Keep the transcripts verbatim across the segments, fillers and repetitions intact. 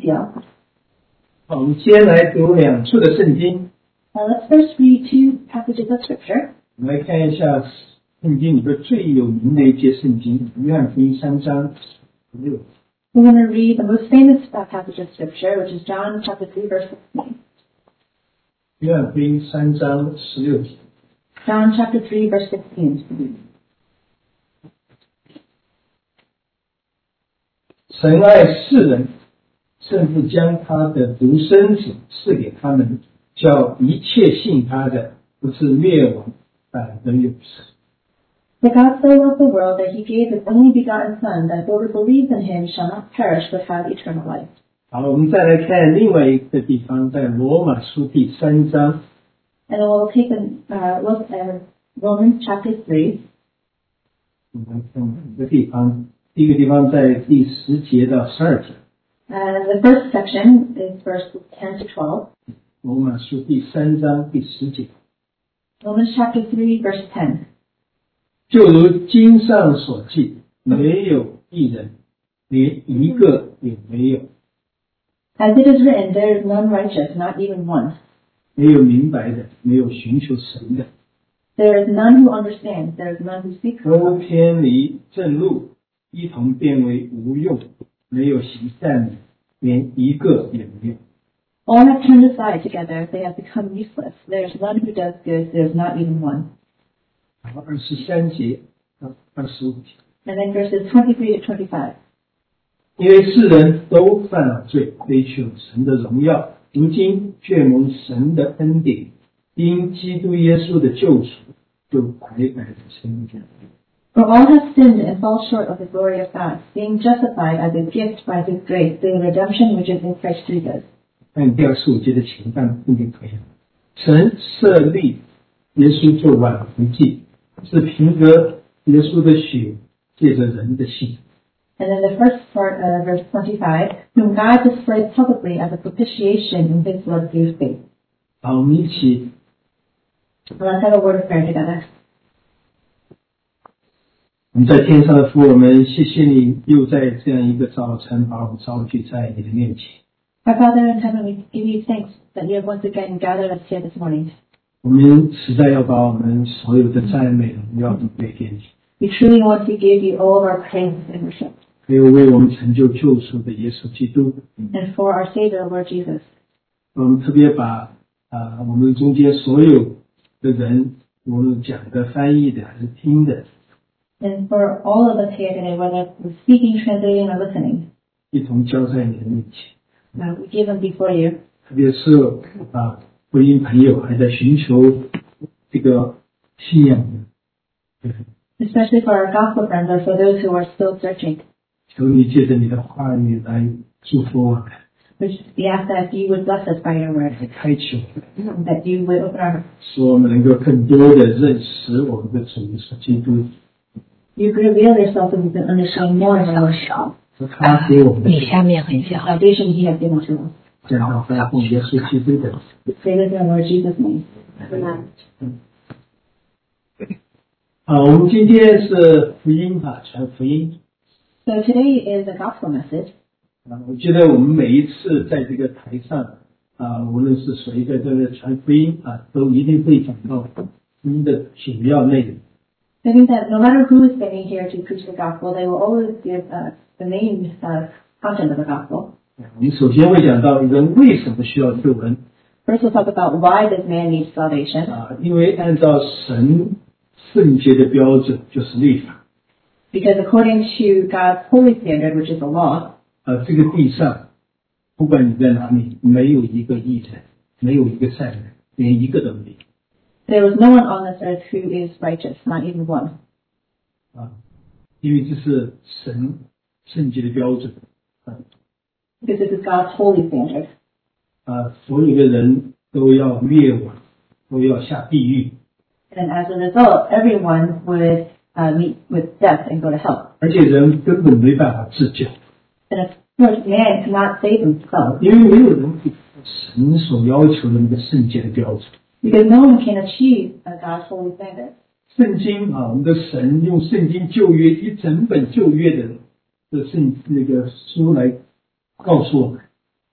seal. 好，我们先来读两处的圣经。 Now let's first read two passages of scripture. 我们来看一下圣经里边最有名的一节圣经，约翰福音三章十六。 We're going to read the most famous passage of scripture, which is John chapter three, verse sixteen. 约翰福音三章十六节。 John chapter three, verse sixteen. 神爱世人，甚至将他的独生子赐给他们，叫一切信他的不是灭亡，反得永生。 For God so loved the world that he gave his only begotten Son, that whoever believes in him shall not perish but have eternal life. 好，我们再来看另外一个地方，在罗马书第三章。 And we'll take a uh, look at Romans chapter three. 我们看一个地方，第一个地方在第十节到十二节。 Uh, the first section is verses ten to twelve. 罗马书第三章第十节。 Romans chapter three, verse ten. 就如经上所记，没有一人，连一个也没有。 As it is written, there is none righteous, not even one. 没有明白的，没有寻求神的。 There is none who understands, there is none who seeks 都 God. 偏离正路，一同变为无用，没有行善的，连一个也没有。 All have turned aside together, they have become useless. There is none who does good, there is not even one. 好，二十三节到二十五节。 And then verses twenty-three to twenty-five. 因为世人都犯了罪，追求神的荣耀，如今却蒙神的恩典，因基督耶稣的救赎，就白白的称义。 For all have sinned and fall short of the glory of God, being justified as a gift by his grace through the redemption which is in Christ Jesus. 看第二十五节的前半部分可以了。神设立耶稣做挽回祭，是凭着耶稣的血，借着人的信。 And then the first part, uh, verse twenty-five, whom God displayed publicly as a propitiation in his blood through faith. 好，我们一起 Let's have a word of prayer together. 我们在天上的父，我们谢谢你又在这样一个早晨把我们召聚在你的面前。 Our Father in heaven, we give you thanks that you have once again gathered us here this morning. 我们实在要把我们所有的赞美荣耀都归给你， We truly want to give you all of our praise and worship. 还有为我们成就救赎的耶稣基督。 And for our Savior, Lord Jesus. 我们特别把啊、我们中间所有的人，无论讲的、翻译的还是听的， And for all of us here today, whether we're speaking, translating, or listening, 一同交在你的面前。 uh, we give them before you. 特别是啊，福音朋友还在寻求这个信仰的， Especially for our gospel friends or for those who are still searching. 求你借着你的话语来祝福我们， Which we ask that you would bless us by your word. 来开启我们， That you would open our hearts. 使我们能够更多的认识我们的主耶稣基督。 You could reveal yourself and we can understand more of our salvation. 和他给我们的你下面很小。 He has given to us. 这样在奉耶稣基督的。 Say this in Lord Jesus' name. Amen. 好，我们今天是福音啊，传福音。 So today is a gospel message. 啊，我觉得我们每一次在这个台上啊，无论是谁在这个传福音啊，都一定会讲到福音的主要内容。 I think that no matter who is standing here to preach the gospel, they will always give uh, the main uh, content of the gospel. 我们首先会讲到人为什么需要救恩 First, we'll talk about why does man need salvation. 啊，因为按照神圣洁的标准就是律法 Because according to God's holy standard, which is the law, 啊，这个地上不管你在哪里，没有一个义人，没有一个善人，连一个都没有。 there is no one on this earth who is righteous, not even one. 啊，因为这是神圣洁的标准啊 Because this is God's holy standard. 啊，所有的人都要灭亡，都要下地狱， And as a result, everyone would uh, meet with death and go to hell. 而且人根本没办法自救， And of course, man cannot save himself 因为没有人可以达到神所要求的那个圣洁的标准。 because no one can achieve uh, God's holy standard. 圣经啊，我们的神用圣经旧约一整本旧约的的圣那个书来告诉我们，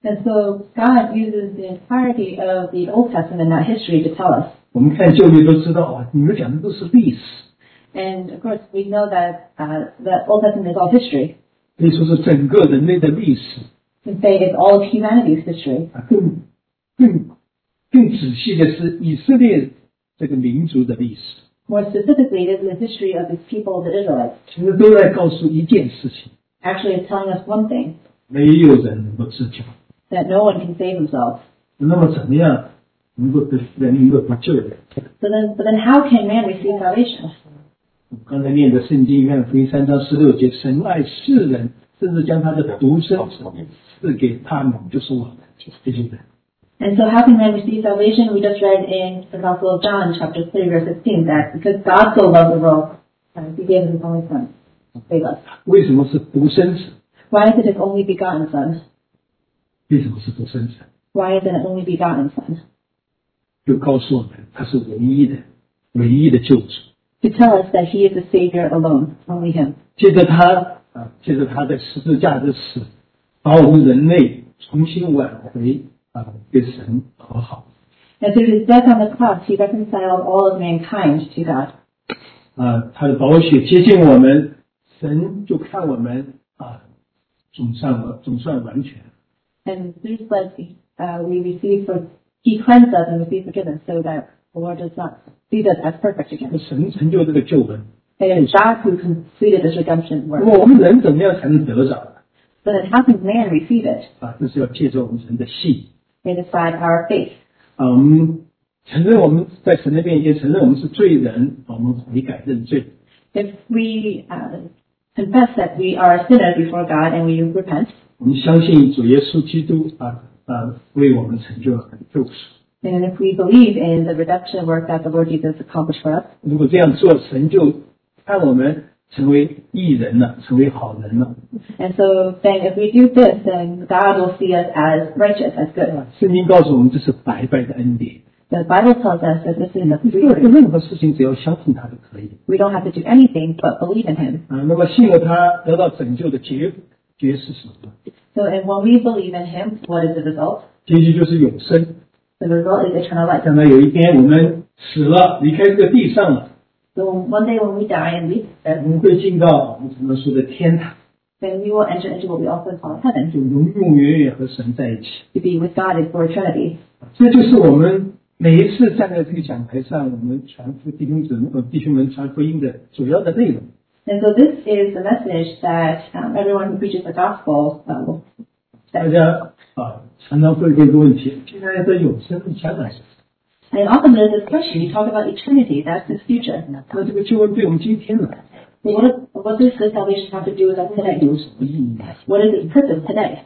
And so God uses the entirety of the Old Testament, not history, to tell us. 我们看旧约都知道啊，你们讲的都是历史， And of course, we know that uh, the Old Testament is all history. 可以说是整个人类的历史 We can say it's all of humanity's history. 啊。更更更仔细的是以色列这个民族的历史， More specifically, it is the history of the people, the Israelites. 其实都在告诉一件事情： Actually, it's telling us one thing, 没有人能够自救。 that no one can save themselves. 那么怎么样能够得人能够得救的？ So then, but then how can man receive salvation? 我刚才念的圣经约翰福音三章十六节，神爱世人，甚至将他的独生子赐给他们，就是我们，就是这些人。 And so how can man receive salvation? We just read in the Gospel of John, chapter three, verse sixteen, that because God so loved the world, uh, he gave his only son to save us. 为什么是独生子？ Why is it his only begotten son? 为什么是独生子？ Why is it an only begotten son? 就告诉我们，他是唯一的、唯一的救主。 To tell us that he is the Savior alone, only him. 借着他啊，借着他的十字架的死，把我们人类重新挽回啊，跟神和好。 And through his death on the cross, he reconciled all of mankind to God. 啊，他的宝血接近我们，神就看我们啊，总算总算完全。 And through his blood, uh, we receive for, he cleansed us and received forgiveness so that the Lord does not see us as perfect again. 神成就这个救恩。 And it is God who completed this redemption 那 work. 么我们人怎么样才能得着呢？ But then how can man receive it? 啊，这是要借着我们神的信 It is by our faith. 啊，我们承认我们在神的面前承认我们是罪人，我们悔改认罪。 If we uh, confess that we are sinners before God and we repent, 我们相信主耶稣基督啊啊为我们成就了救赎。 and if we believe in the redemption work that the Lord Jesus accomplished for us, 如果这样做，神就看我们成为义人了，成为好人了。 and so then if we do this, then God will see us as righteous, as good. 圣经告诉我们，这是白白的恩典。 The Bible tells us that this is a 做 free gift. 任何事情，只要相信他就可以。 We don't have to do anything but believe in Him. 啊，那么信了他，得到拯救的结结是什么？ So and when we believe in Him, what is the result? 结局就是永生。 The result is eternal life. 将来有一天我们死了，离开这个地上了， So one day when we die and leave 我 earth, 们会进到我们常常说的天堂， then we will enter into what we also call heaven, 就永永远远和神在一起。 to be with God is for eternity. 这就是我们每一次站在这个讲台上，我们传福弟兄姊妹呃弟兄们传福音的主要的内容。 And so this is the message that um, everyone who preaches the gospel uh, will 大 say. 家啊常常会问一个问题：现在的永生将来是什么？ And often there's this question, you talk about eternity, that's the future. 那这个救恩对我们今天呢 But what, what does this salvation have to do with us today? 有什么意义呢？ What is its purpose today?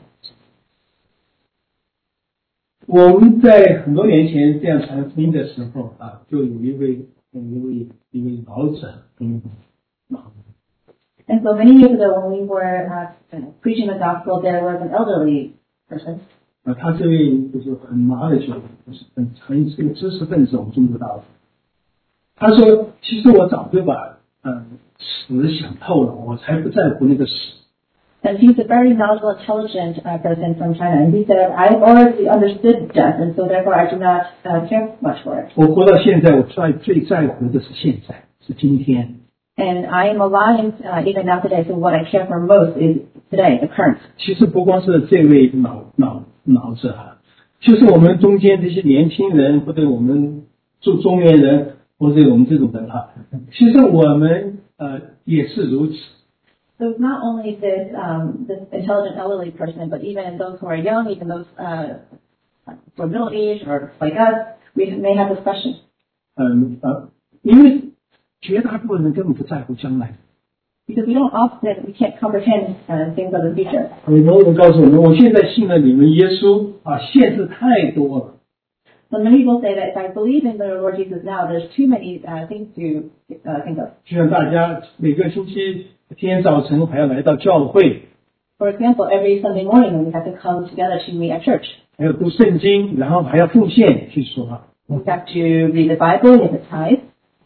我们在很多年前这样传福音的时候啊，就有一位有一位一位老者，嗯，老 And so many years ago when we were uh, preaching the gospel, there was an elderly person. 啊，他这位就是很麻的酒，就是很很是个知识分子，我们中国大陆。他说：“其实我早就把嗯死想透了，我才不在乎那个死。 And he's a very knowledgeable, intelligent uh, person from China. And he said, I've already understood death, and so therefore I do not uh, care much for it. 我活到现在，我最最在乎的是现在，是今天。 And I am alive uh, even now today, so what I care for most is today, the current. 其实不光是这位老老老者啊，就是我们中间这些年轻人，或者我们中中年人，或者我们这种人哈，其实我们呃也是如此。 So it's not only this, um, this intelligent elderly person, but even those who are young, even those uh, who are middle aged or like us, we may have this question. 嗯呃，因为绝大部分人根本不在乎将来。 Because we don't often, we can't comprehend uh, things of the future. 很多人告诉我们，我现在信了你们耶稣啊，限制太多了。 So many people say that if I believe in the Lord Jesus now, there's too many uh, things to uh, think of. 就像大家每个星期天早晨还要来到教会， For example, every Sunday morning we have to come together to meet at church. 还要读圣经，然后还要奉献去说。 We have to read the Bible, we have to tithe.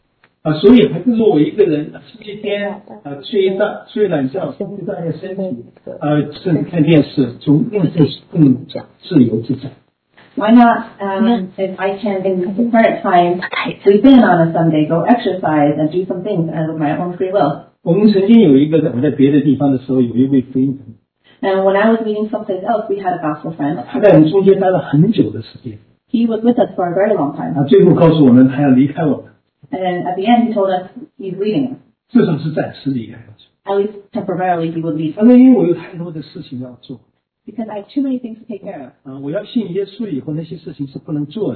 啊，所以还不如我一个人星期天啊睡一大睡懒觉，休息锻炼身体，啊，甚至看电视，总更更自由自在。 Why not, um, if I can, in the current time, sleep in on a Sunday, go exercise and do some things out of my own free will? 我们曾经有一个我在别的地方的时候，有一位福音朋友。 And when I was meeting someplace else, we had a gospel friend. 他在我们中间待了很久的时间。 He was with us for a very long time. 他最后告诉我们，他要离开我们。 And at the end, he told us he's leaving us. 至少是暂时离开。 At least temporarily, he would leave. 他说：“因为我有太多的事情要做。” Because I have too many things to take care of. 啊，我要信耶稣以后，那些事情是不能做的。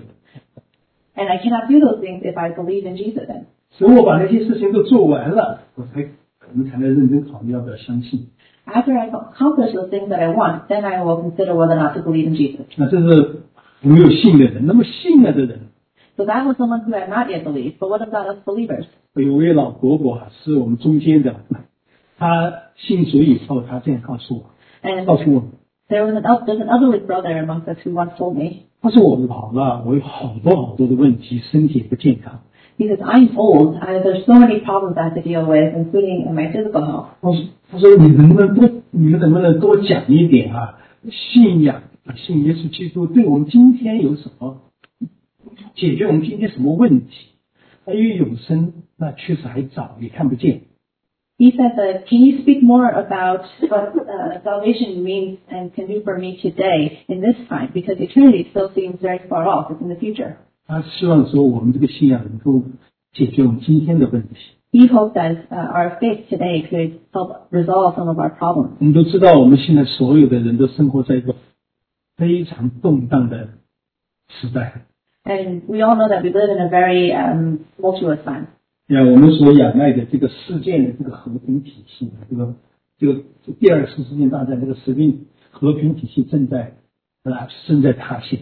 And I cannot do those things if I believe in Jesus. Then. 所以我把那些事情都做完了，我才可能才能认真考虑要不要相信。 After I accomplish those things that I want, then I will consider whether or not to believe in Jesus. 那这是没有信的人，那么信了的人。 So that was someone who had not yet believed. But what about us believers? 有位老伯伯啊，是我们中间的，他信主以后，他这样告诉我， And 告诉我。 There was an there's an elderly brother amongst us who once told me. 他说我老了，我有好多好多的问题，身体也不健康。 He says, I'm old. I, there's so many problems I have to deal with, including in my physical health. 他说他说你能不能多，你们能不能多讲一点啊？信仰啊，信耶稣基督对我们今天有什么解决我们今天什么问题？因为永生那确实还早，也看不见。 He said that, can you speak more about what uh, salvation means and can do for me today in this time? Because eternity still seems very far off. It's in the future. 他希望说我们这个信仰能够解决我们今天的问题。 He hoped that uh, our faith today could help resolve some of our problems. 我们都知道，我们现在所有的人都生活在一个非常动荡的时代。 And we all know that we live in a very um, tumultuous time. 呀，我们所仰赖的这个世界的这个和平体系，这个这个第二次世界大战这个和平和平体系正在啊正在塌陷。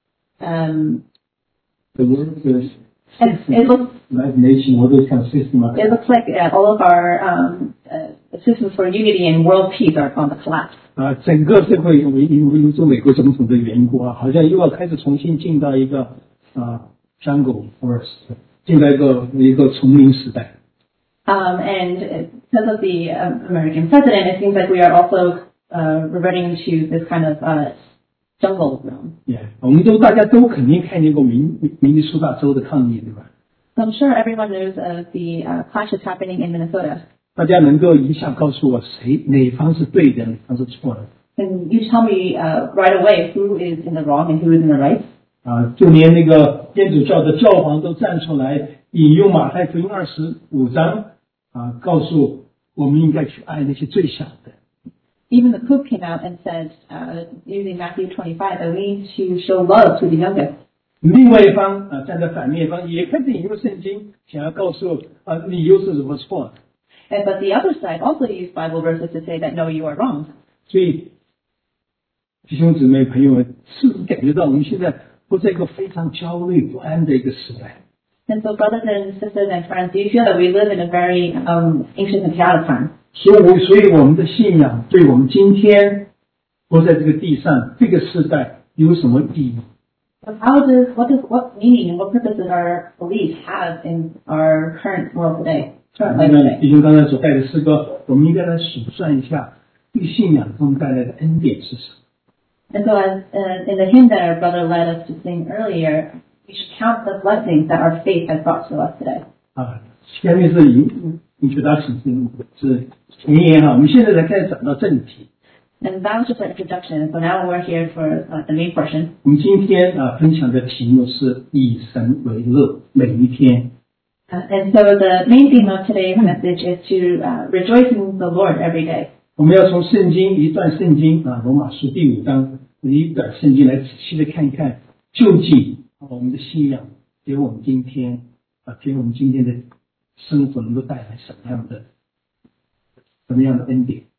Um, The world is it, it looks like nation order kind of system. it looks like uh, all of our um, uh, systems for unity and world peace are on the collapse. 啊，整个社会因为因为由于美国总统的缘故啊，好像又要开始重新进到一个啊 jungle forest。进来一个一个丛林时代。 Um, and because of the um, American president, it seems like we are also uh, reverting to this kind of uh, jungle realm. Yeah, 我们都大家都肯定看见过明明尼苏达州的抗议，对吧？ So I'm sure everyone knows of the uh, clashes happening in Minnesota. 大家能够一下告诉我谁哪方是对的，哪方是错的？ Can you tell me uh, right away who is in the wrong and who is in the right? 啊，就连那个天主教的教皇都站出来引用马太福音二十五章啊，告诉我们应该去爱那些最小的。 Even the Pope came out and said, uh, using Matthew twenty-five, that we need to show love to the youngest. 另外一方啊，站在反面方也开始引用圣经，想要告诉啊理由是什么错的。 And, but the other side also used Bible verses to say that no, you are wrong. 所以弟兄姊妹朋友们，是不是感觉到我们现在活在一个非常焦虑不安的一个时代？ And so, brothers and sisters and friends, do you feel that we live in a very um, anxious and chaotic time? 所以我，所以我们的信仰对我们今天活在这个地上这个时代有什么意义？ So how does what does what meaning and what purpose does our belief have in our current world today? Current life 那 today? 弟兄刚才所带的诗歌，我们应该来数算一下，这个信仰中带来的恩典是什么？ And so, as uh, in the hymn that our brother led us to sing earlier, we should count the blessings that our faith has brought to us today. 啊，下面是引引求大请示是前言哈，我们现在才开始讲到正题。 And that was just our introduction. So now we're here for uh, the main portion. 我们今天啊分享的题目是以神为乐，每一天。 Uh, and so the main theme of today's message is to uh, rejoice in the Lord every day. 我们要从圣经一段圣经啊，罗马书第五章一段圣经来仔细的看一看，究竟啊我们的信仰给我们今天啊给我们今天的生活能够带来什么样的什么样的恩典。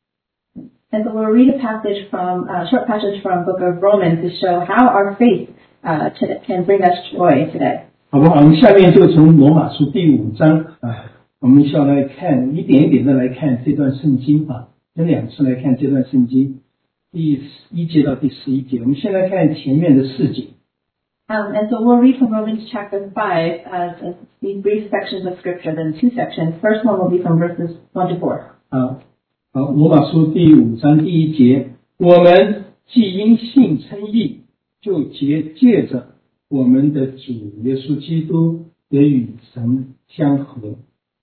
And so we'll read a passage from a uh, short passage from Book of Romans to show how our faith uh, to, can bring us joy today. 好不好？我们下面就从罗马书第五章啊，我们需要来看一点一点的来看这段圣经啊，分两次来看这段圣经，第一节到第十一节。我们先来看前面的四节。 Um, and so we'll read from Romans chapter five, as, as these brief sections of scripture, then two sections. First one will be from verses one to four. 啊，好，罗马书第五章第一节，我们既因信称义，就借借着我们的主耶稣基督得与神相合。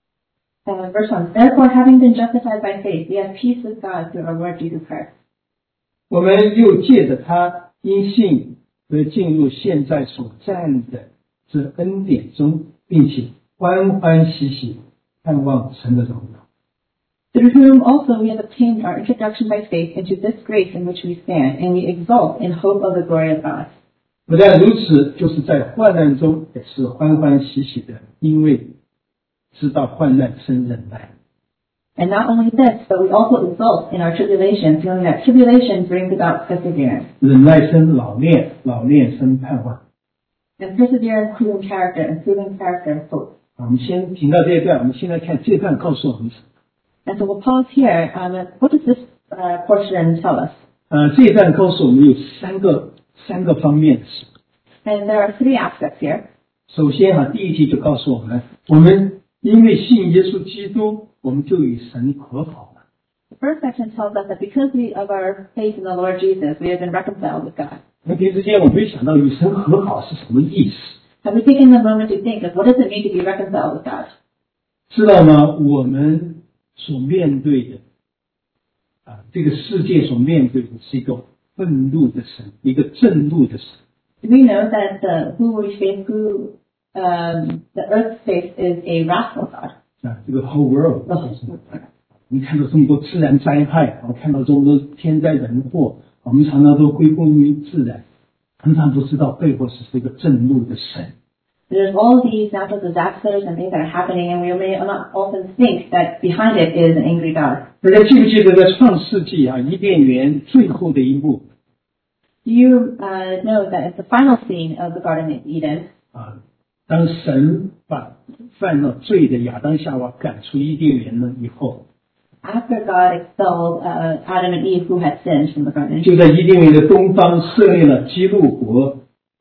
Uh, verse one, therefore having been justified by faith, we have peace with God through our Lord Jesus Christ. 我们又借着他因信而进入现在所站的这恩典中，并且欢欢喜喜盼望神的荣耀。 Through whom also we have obtained our introduction by faith into this grace in which we stand, and we exult in hope of the glory of God. 不但如此，就是在患难中也是欢欢喜喜的，因为知道患难生忍耐。 And not only this, but we also exult in our tribulation, feeling that tribulation brings about perseverance. 忍耐生老练，老练生盼望。 And perseverance proven character, and proven character hope. 我们先停到这一段，我们现在看这段告诉我们什么？ And so we'll pause here. Um, what does this uh, portion tell us? 呃，这一段告诉我们有三个三个方面的事。 And there are three aspects here. 首先哈、啊，第一题就告诉我们，我们因为信耶稣基督，我们就与神和好了。 The first section tells us that because we, of our faith in the Lord Jesus, we have been reconciled with God. 那平时间我没想到与神和好是什么意思？ Have we taken a moment to think of what does it mean to be reconciled with God? 知道吗？我们所面对的啊，这个世界所面对的是一个愤怒的神，一个震怒的神。 Do we know that the, who we face, who um, the earth face is a wrathful God? 啊，这个 whole world， 我们看到这么多自然灾害，我们看到这么多天灾人祸，我们常常都归功于自然，常常不知道背后是一个震怒的神。 There's all these natural disasters and things that are happening, and we may not often think that behind it is an angry God. 大家记不记得在创世纪啊伊甸园最后的一幕 Do you uh, know that it's the final scene of the Garden of Eden? 啊？当神把犯了罪的亚当夏娃赶出伊甸园了以后， After God expelled uh, Adam and Eve who had sinned from the garden, 就在伊甸园的东方设立了基路伯，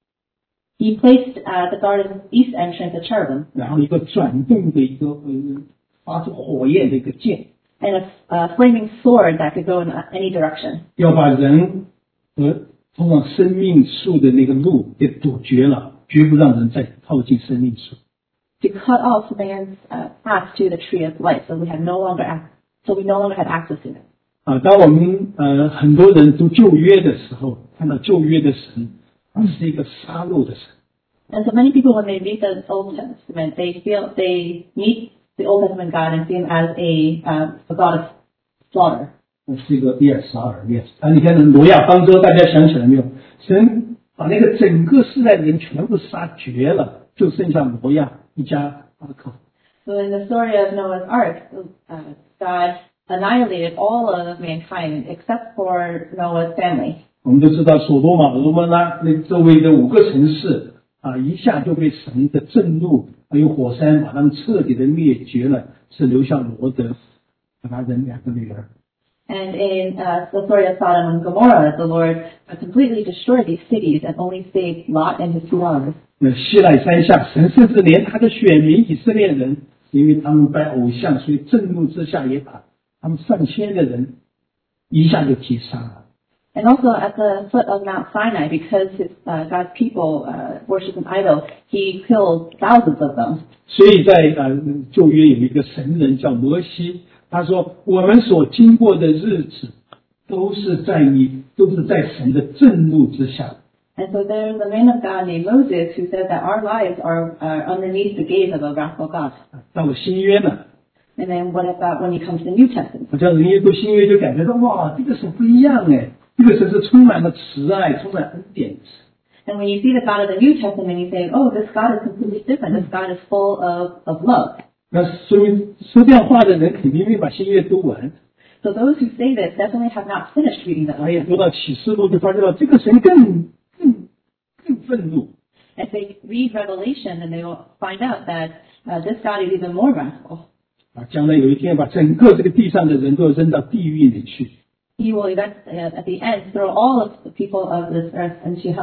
He placed uh, the garden's east entrance a cherubim 然后一个转动的一个呃发出火焰的一个剑， and a, a flaming sword that could go in any direction, 要把人和通往生命树的那个路给堵绝了，绝不让人再靠近生命树。 to cut off man's uh, path to the tree of life, so we had no longer ac- so we no longer had access to it. 啊，当我们呃很多人读旧约的时候，看到旧约的神，他是一个杀戮的神。 And so many people, when they read the Old Testament, they feel they meet the Old Testament God and see him as a uh, a God of slaughter. 那是一个耶撒尔耶啊！你看那挪亚方舟，大家想起来没有？神把那个整个世代的人全部杀绝了，就剩下挪亚一家八口。 So in the story of Noah's Ark, uh, God annihilated all of mankind except for Noah's family. 我们都知道，所多玛、俄摩拉那周围的五个城市啊，一下就被神的震怒还有火山把他们彻底的灭绝了，只留下罗德和他的两个女儿。 And in uh, the story of Sodom and Gomorrah, the Lord uh, completely destroyed these cities and only saved Lot and his two daughters. 那西奈山下，神甚至连他的选民以色列人，因为他们拜偶像，所以震怒之下也把他们上千的人一下就击杀了。 And also at the foot of Mount Sinai, because his, uh, God's people uh, worship an idol, he killed thousands of them. 所以在呃旧约有一个神人叫摩西，他说我们所经过的日子，都是在你都是在神的震怒之下。 And so there's a man of God named Moses who said that our lives are uh, underneath the gaze of a wrathful God. 到了新约呢， And then what about when you come to the New Testament? 好像人一读新约就感觉到哇，这个神不一样哎，这个神是充满了慈爱、充满恩典的神。 And when you see the God of the New Testament, you say, oh, this God is completely different. This God is full of, of love. 那说明说这样话的人肯定没把新约读完。 So those who say this definitely have not finished reading the 他也 Old 读 Testament. 到启示录，就发觉到这个神更更更愤怒。 As they read Revelation, then they will find out that uh, this God is even more wrathful. 啊，将来有一天把整个这个地上的人都扔到地狱里去。 He will event, uh, at the end throw all of the people of this earth into hell.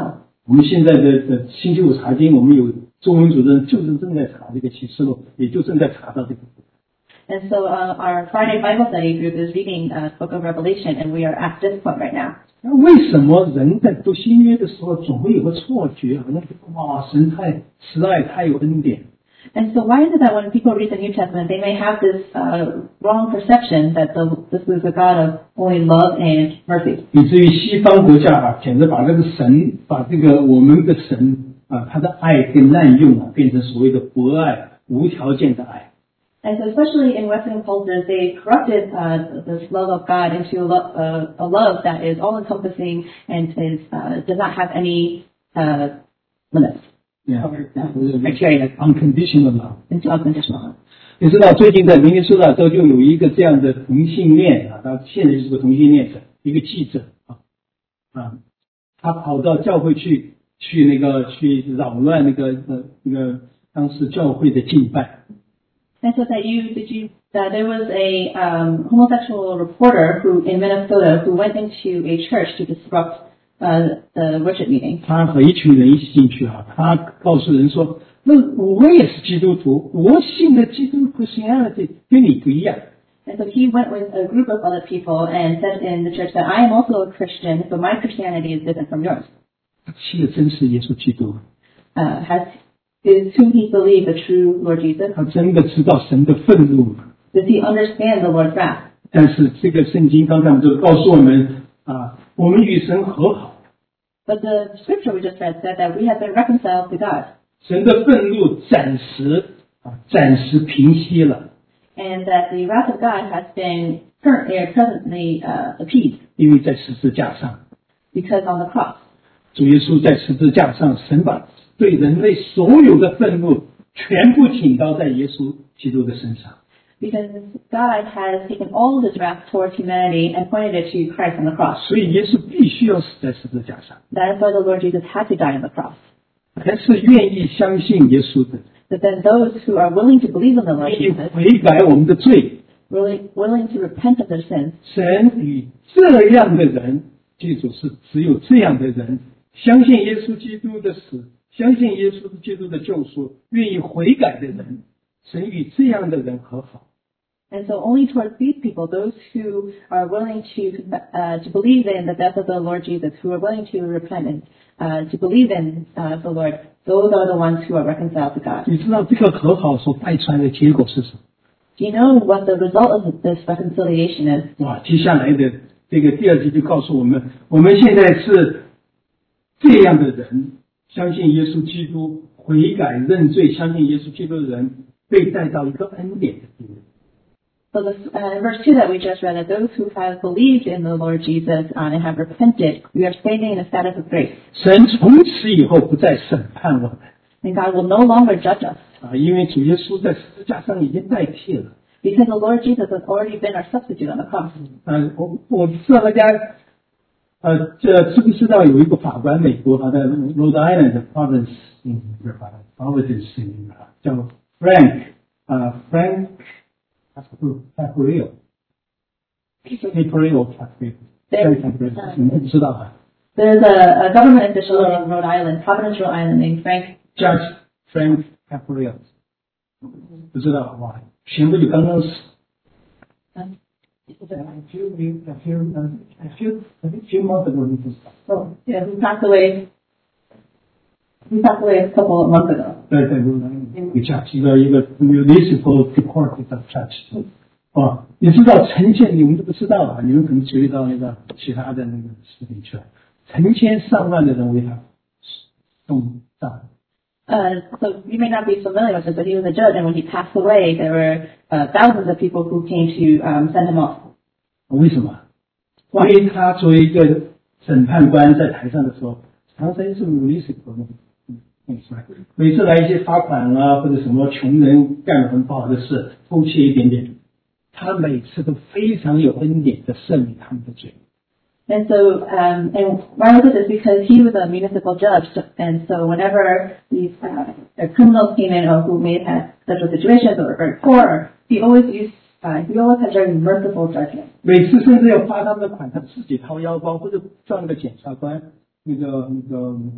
我们现在的的星期五查经，我们有中文主任就是正在查这个启示录，也就正在查到这个。 And so uh, our Friday Bible study group is reading uh, the book of Revelation, and we are at this point right now. 那为什么人在读新约的时候总会有个错觉，好像哇，神太慈爱，太有恩典。 And so why is it that when people read the New Testament, they may have this uh, wrong perception that the, this is a God of only love and mercy? 以至于西方国家啊，简直把这个神，把这个我们的神啊，他的爱给滥用啊，变成所谓的博爱、无条件的爱。 And so especially in Western cultures, they corrupted uh, this love of God into a, lo- uh, a love that is all-encompassing and is, uh, does not have any uh, limits or uh, criteria unconditional love. into unconditional love. 你知道最近在明尼苏达州就有一个这样的同性恋啊，他现在就是个同性恋者，一个记者啊啊，他跑到教会去去那个去扰乱那个呃那个当时教会的敬拜。 And so that you, did you, uh, there was a um, homosexual reporter who in Minnesota who went into a church to disrupt uh, the worship meeting. 他和一群人一起进去啊，他告诉人说，那我也是基督徒，我信的基督 Christianity 跟你不一样。 And so he went with a group of other people and said in the church that I am also a Christian, but my Christianity is different from yours. 他信的真是耶稣基督， Uh, has is whom he believed the true Lord Jesus? 他真的知道神的愤怒。 Does he understand the Lord's wrath? 但是这个圣经刚才我们就告诉我们啊，我们与神和好。 But the scripture we just read said that we have been reconciled to God, 神的愤怒暂时啊，暂时平息了， and that the wrath of God has been currently, presently uh, appeased 因为在十字架上， because on the cross, 主耶稣在十字架上，神把对人类所有的愤怒全部倾倒在耶稣基督的身上。 because God has taken all of his wrath towards humanity and pointed it to Christ on the cross. 所以耶稣必须要死在十字架上。 That is why the Lord Jesus had to die on the cross. 还是愿意相信耶稣的， But then those who are willing to believe in the Lord 愿意 Jesus, 悔改我们的罪， really willing to repent of their sins, 神与这样的人，记住是只有这样的人，相信耶稣基督的死，相信耶稣基督的救赎，愿意悔改的人，神与这样的人和好。 and so only towards these people, those who are willing to uh, to believe in the death of the Lord Jesus, who are willing to repent and uh, to believe in uh, the Lord, those are the ones who are reconciled to God. 你知道这个和好所带出来的结果是什么？ Do you know what the result of this reconciliation is? 哇，接下来的这个第二节就告诉我们，我们现在是这样的人，相信耶稣基督，悔改认罪，相信耶稣基督的人，被带到一个恩典的地位。 So the uh, verse two that we just read, that those who have believed in the Lord Jesus uh, and have repented, we are standing in a status of grace. 神从此以后不再审判我们 And God will no longer judge us 啊，因为主耶稣在十字架上已经代替了。 because the Lord Jesus has already been our substitute on the cross. 啊，我我不知道大家呃这知不知道有一个法官，美国他的 Rhode Island 的 province 嗯，不是法 province 啊，叫 Frank 啊 Frank Caporio Caporio Caporio Caporio 你们知道吧 There's a, a government official in Rhode Island, Providence, Rhode Island, named Frank. Judge Frank Caporio 不知道哇，前不久刚刚死。 Um, A few, a few, a few, a few months ago, he was. oh, yeah, he passed away. He passed away a couple of months ago. 对对对，一个一个一个 municipal court of judge。哦，你知道成千，你们都不知道啊，你们可能注意到那个其他的那个视频去了，成千上万的人为他送葬。 Uh, so you may not be familiar with this, but he was a judge, and when he passed away, there were uh, thousands of people who came to um, send him off. 为什么？因为他作为一个审判官在台上的时候，常常是 municipal 的。嗯，每次来一些罚款啊，或者什么穷人干了很不好的事，偷窃一点点，他每次都非常有恩典的赦免他们的罪。 And so, um, and why was it? Is because he was a municipal judge, and so whenever these uh, criminals came in or who may have had special situations or very poor, he always used, uh, he always had very merciful judgment. 每次甚至要罚他们的款，他自己掏腰包，或者叫那个检察官、那个那个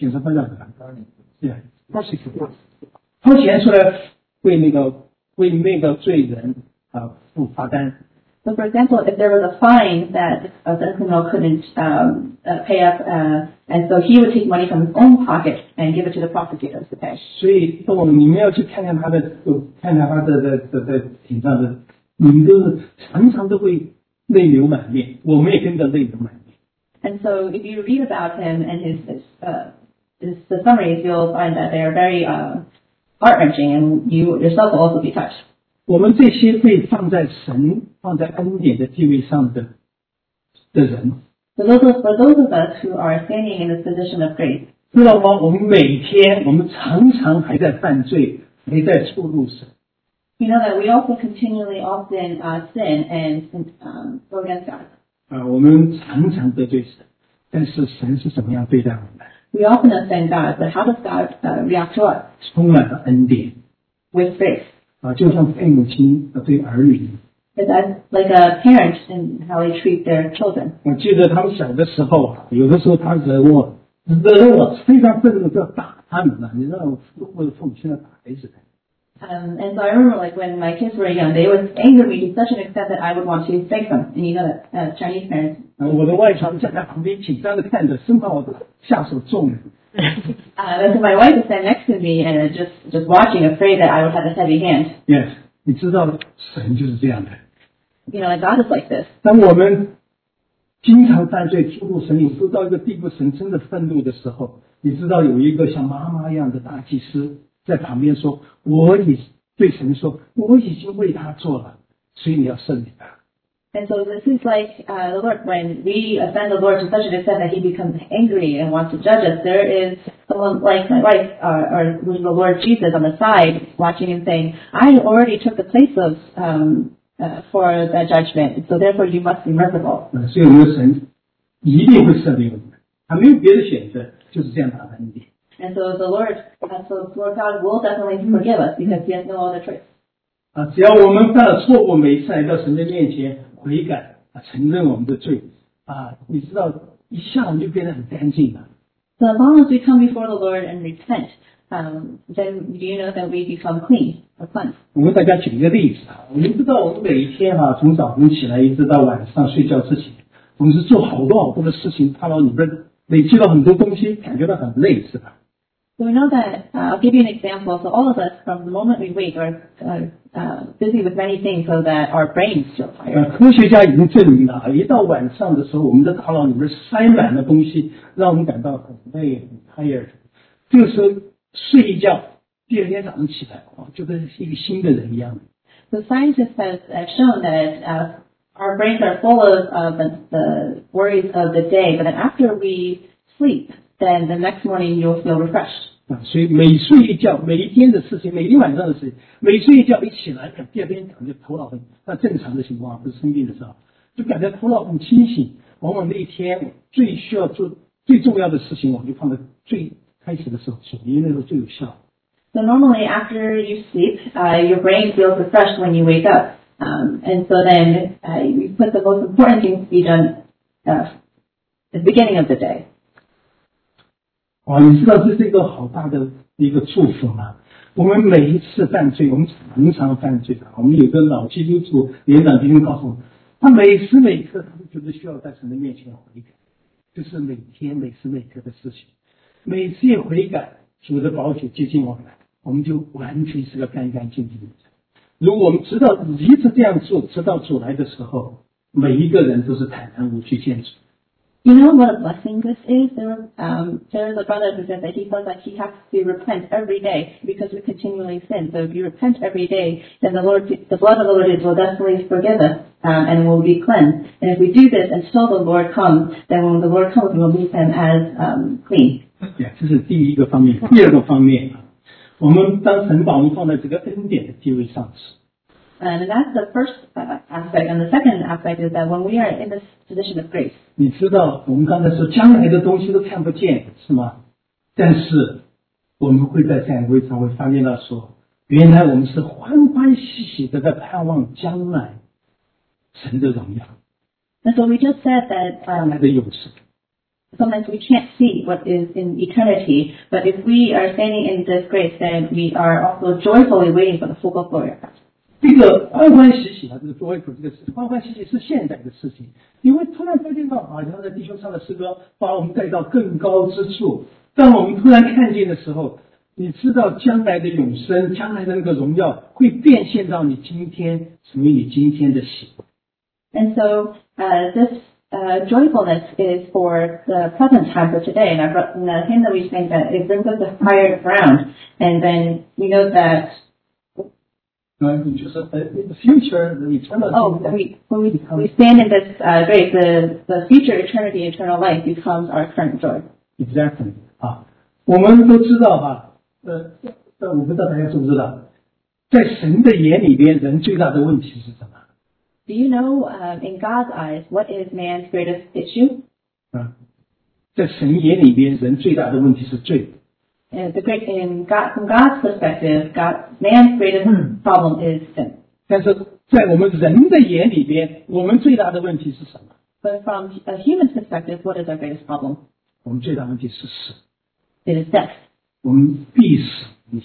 检察官让的，对，掏钱掏钱出来为那个为那个罪人啊付罚单。 So, for example, if there was a fine that uh, the criminal couldn't um, uh, pay up, uh, and so he would take money from his own pocket and give it to the prosecutors to pay. 所以，我们你们要去看看他的，看看他的的的的庭上的，你们都是常常都会泪流满面，我们也跟着泪流满面。 And so, if you read about him and his his, uh, his the summaries, you'll find that they are very uh, heart-wrenching, and you yourself will also be touched. 我们这些被放在神、放在恩典的地位上的的人， For those of, for those of us who are standing in this position of grace, 知道吗？我们每天，我们常常还在犯罪，还在触怒神。 you know that we also continually often uh, sin and um, go against God. 啊，我们常常得罪神，但是神是怎么样对待我们？ We often offend God, but how does God uh, react to us? 充满了恩典 With grace. 啊，就像父母亲对儿女。 It's as, like a parent in how they treat their children. 我记得他们小的时候啊，有的时候他惹我，惹我非常愤怒，就要打他们了。你知道我我的父母现在打孩子的。 Um, and so I remember, like, when my kids were young, they would anger me to such an extent that I would want to spank them. And you know that uh, Chinese parents. 啊，我的外甥站在旁边紧张的看着，生怕我下手重了。 uh, and so my wife would stand next to me and just just watching, afraid that I would have a heavy hand. Yes， 你知道神就是这样的。 You know, like God is like this. 当我们经常犯罪、触怒神，有时候到一个地步，神真的愤怒的时候，你知道有一个像妈妈一样的大祭司在旁边说：“我已对神说，我已经为他做了，所以你要赦免他。” And so this is like uh, the Lord, when we offend the Lord to such an extent that He becomes angry and wants to judge us, there is someone like my wife, uh, or the Lord Jesus on the side, watching Him saying, I already took the place of, um, uh, for the judgment, so therefore you must be merciful. 所以我们的神一定会赦免我们，他没有别的选择，就是这样大的恩典。 And so the Lord, uh, so Lord God will definitely forgive us because He has no other choice. 啊，只要我们犯了错误，每一次来到神的面前悔改啊，承认我们的罪啊，你知道一下我们就变得很干净了。 So as long as we come before the Lord and repent, um, then do you know that we become clean or cleansed? 我们大家举一个例子啊，我们知道我们每一天啊，从早晨起来一直到晚上睡觉之前，我们是做好多好多的事情，看到里边累积了很多东西，感觉到很累，是吧？ So we know that, uh, I'll give you an example. So all of us, from the moment we wake, are uh, uh, busy with many things so that our brains feel 呃， tired. 科学家已经证明了啊，一到晚上的时候，我们的大脑里面塞满了东西，让我们感到很累、很 tired。这个时候睡一觉，第二天早上起来，哦，就跟一个新的人一样。 So scientists have, have shown that uh, our brains are full of uh, the, the worries of the day, but then after we sleep, then the next morning you'll feel refreshed. 啊，所以每睡一觉，每一天的事情，每天晚上的事情，每睡一觉一起来，第二天感觉头脑很，那正常的情况不是生病的时候，就感觉头脑很清醒。往往那一天最需要做、最重要的事情，我们就放在最开始的时候做，因为那时候最有效。 So normally after you sleep, uh, your brain feels refreshed when you wake up. Um, and so then uh, you put the most important things to be done uh, at the beginning of the day. 哦，你知道这是一个好大的一个祝福吗？我们每一次犯罪，我们常常犯罪的。我们有个老基督徒连长弟兄告诉我，他每时每刻他都觉得需要在神的面前悔改，就是每天每时每刻的事情。每次一悔改，主的宝血接近我们，我们就完全是个干干净净的人。如果我们知道一直这样做，直到主来的时候，每一个人都是坦然无惧见主。 You know what a blessing this is? There, um, there is a brother who says that he feels like he has to repent every day because we continually sin. So if you repent every day, then the Lord, the blood of the Lord will definitely forgive us um, and will be cleansed. And if we do this until the Lord comes, then when the Lord comes, we will meet Him as um, clean. 对，这是第一个方面。第二个方面，我们当神把我们放在这个恩典的地位上时。 And that's the first uh, aspect. And the second aspect is that when we are in this position of grace, 你知道，我们刚才说将来的东西都看不见，是吗？但是我们会在这样一个位置上会发现到说，原来我们是欢欢喜喜的在盼望将来神的荣耀， and so we just said that 将 um, 来的永生。 sometimes we can't see what is in eternity, but if we are standing in this grace, then we are also joyfully waiting for the full glory of God. 这个欢欢喜喜啊，这个作为主这个事，欢欢喜喜是现在的事情。你会突然发现到啊，然后在弟兄唱的诗歌，把我们带到更高之处。当我们突然看见的时候，你知道将来的永生，将来的那个荣耀会变现到你今天，成为你今天的喜。 And so uh, this uh, joyfulness is for the present time for today. And I've written the hymn that we sing that it brings us to higher ground, and then we know that. 呃，就是 the future, the eternal. Oh, we, when we we stand in this uh, grace, the the future eternity, eternal life becomes our current joy. Exactly. 啊，我们都知道哈，呃，呃，我不知道大家知不知道，在神的眼里边，人最大的问题是什么？ Do you know, um, in God's eyes, what is man's greatest issue? 啊，在神眼里边，人最大的问题是罪。 And the great in God, from God's perspective, God, man's greatest problem is sin. 但是在我们人的眼里边，我们最大的问题是什么？ But from a human perspective, what is our greatest problem? 我们最大的问题是死， It is death. 我们必死。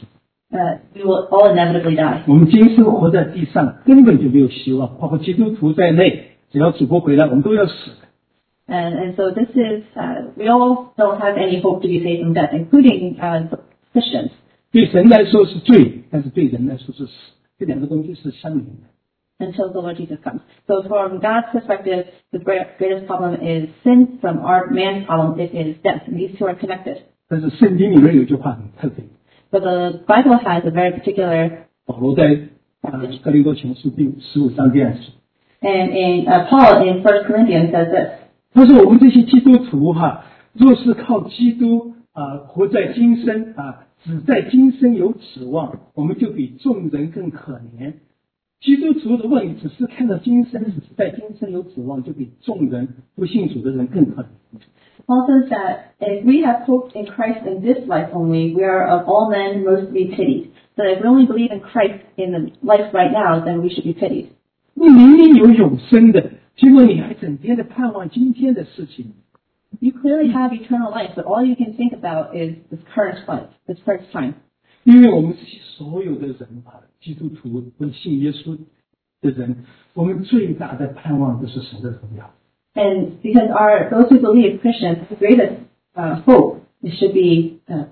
Uh, we will all inevitably die. 我们今生活在地上根本就没有希望，包括基督徒在内，只要主播回来，我们都要死。 And and so this is, uh, we all don't have any hope to be saved from death, including uh, Christians. 对神来说是罪，但是对人来说是死，这两个东西是相连的。 Until the Lord Jesus comes. So from God's perspective, the greatest problem is sin. From our man's problem, it is death. And these two are connected. 但是圣经里面有句话很特别， But the Bible has a very particular, 保罗在啊哥林多前书第十五章这样说， and in uh, Paul in First Corinthians says this. 他说我们这些基督徒哈，若是靠基督啊活在今生啊，只在今生有指望，我们就比众人更可怜。基督徒如果你只是看到今生，只在今生有指望，就比众人不信主的人更可怜。 Paul says that if we have hope in Christ in this life only, we are of all men most to be pitied. So if we only believe in Christ in the life right now, then we should be pitied. 你明明有永生的，结果你还整天的盼望今天的事情。 You clearly have eternal life, but all you can think about is this current life, this current time. 因为我们这些所有的人啊，基督徒或信耶稣的人，我们最大的盼望就是神的荣耀。 And because our those who believe Christians, the greatest uh, hope it should be uh,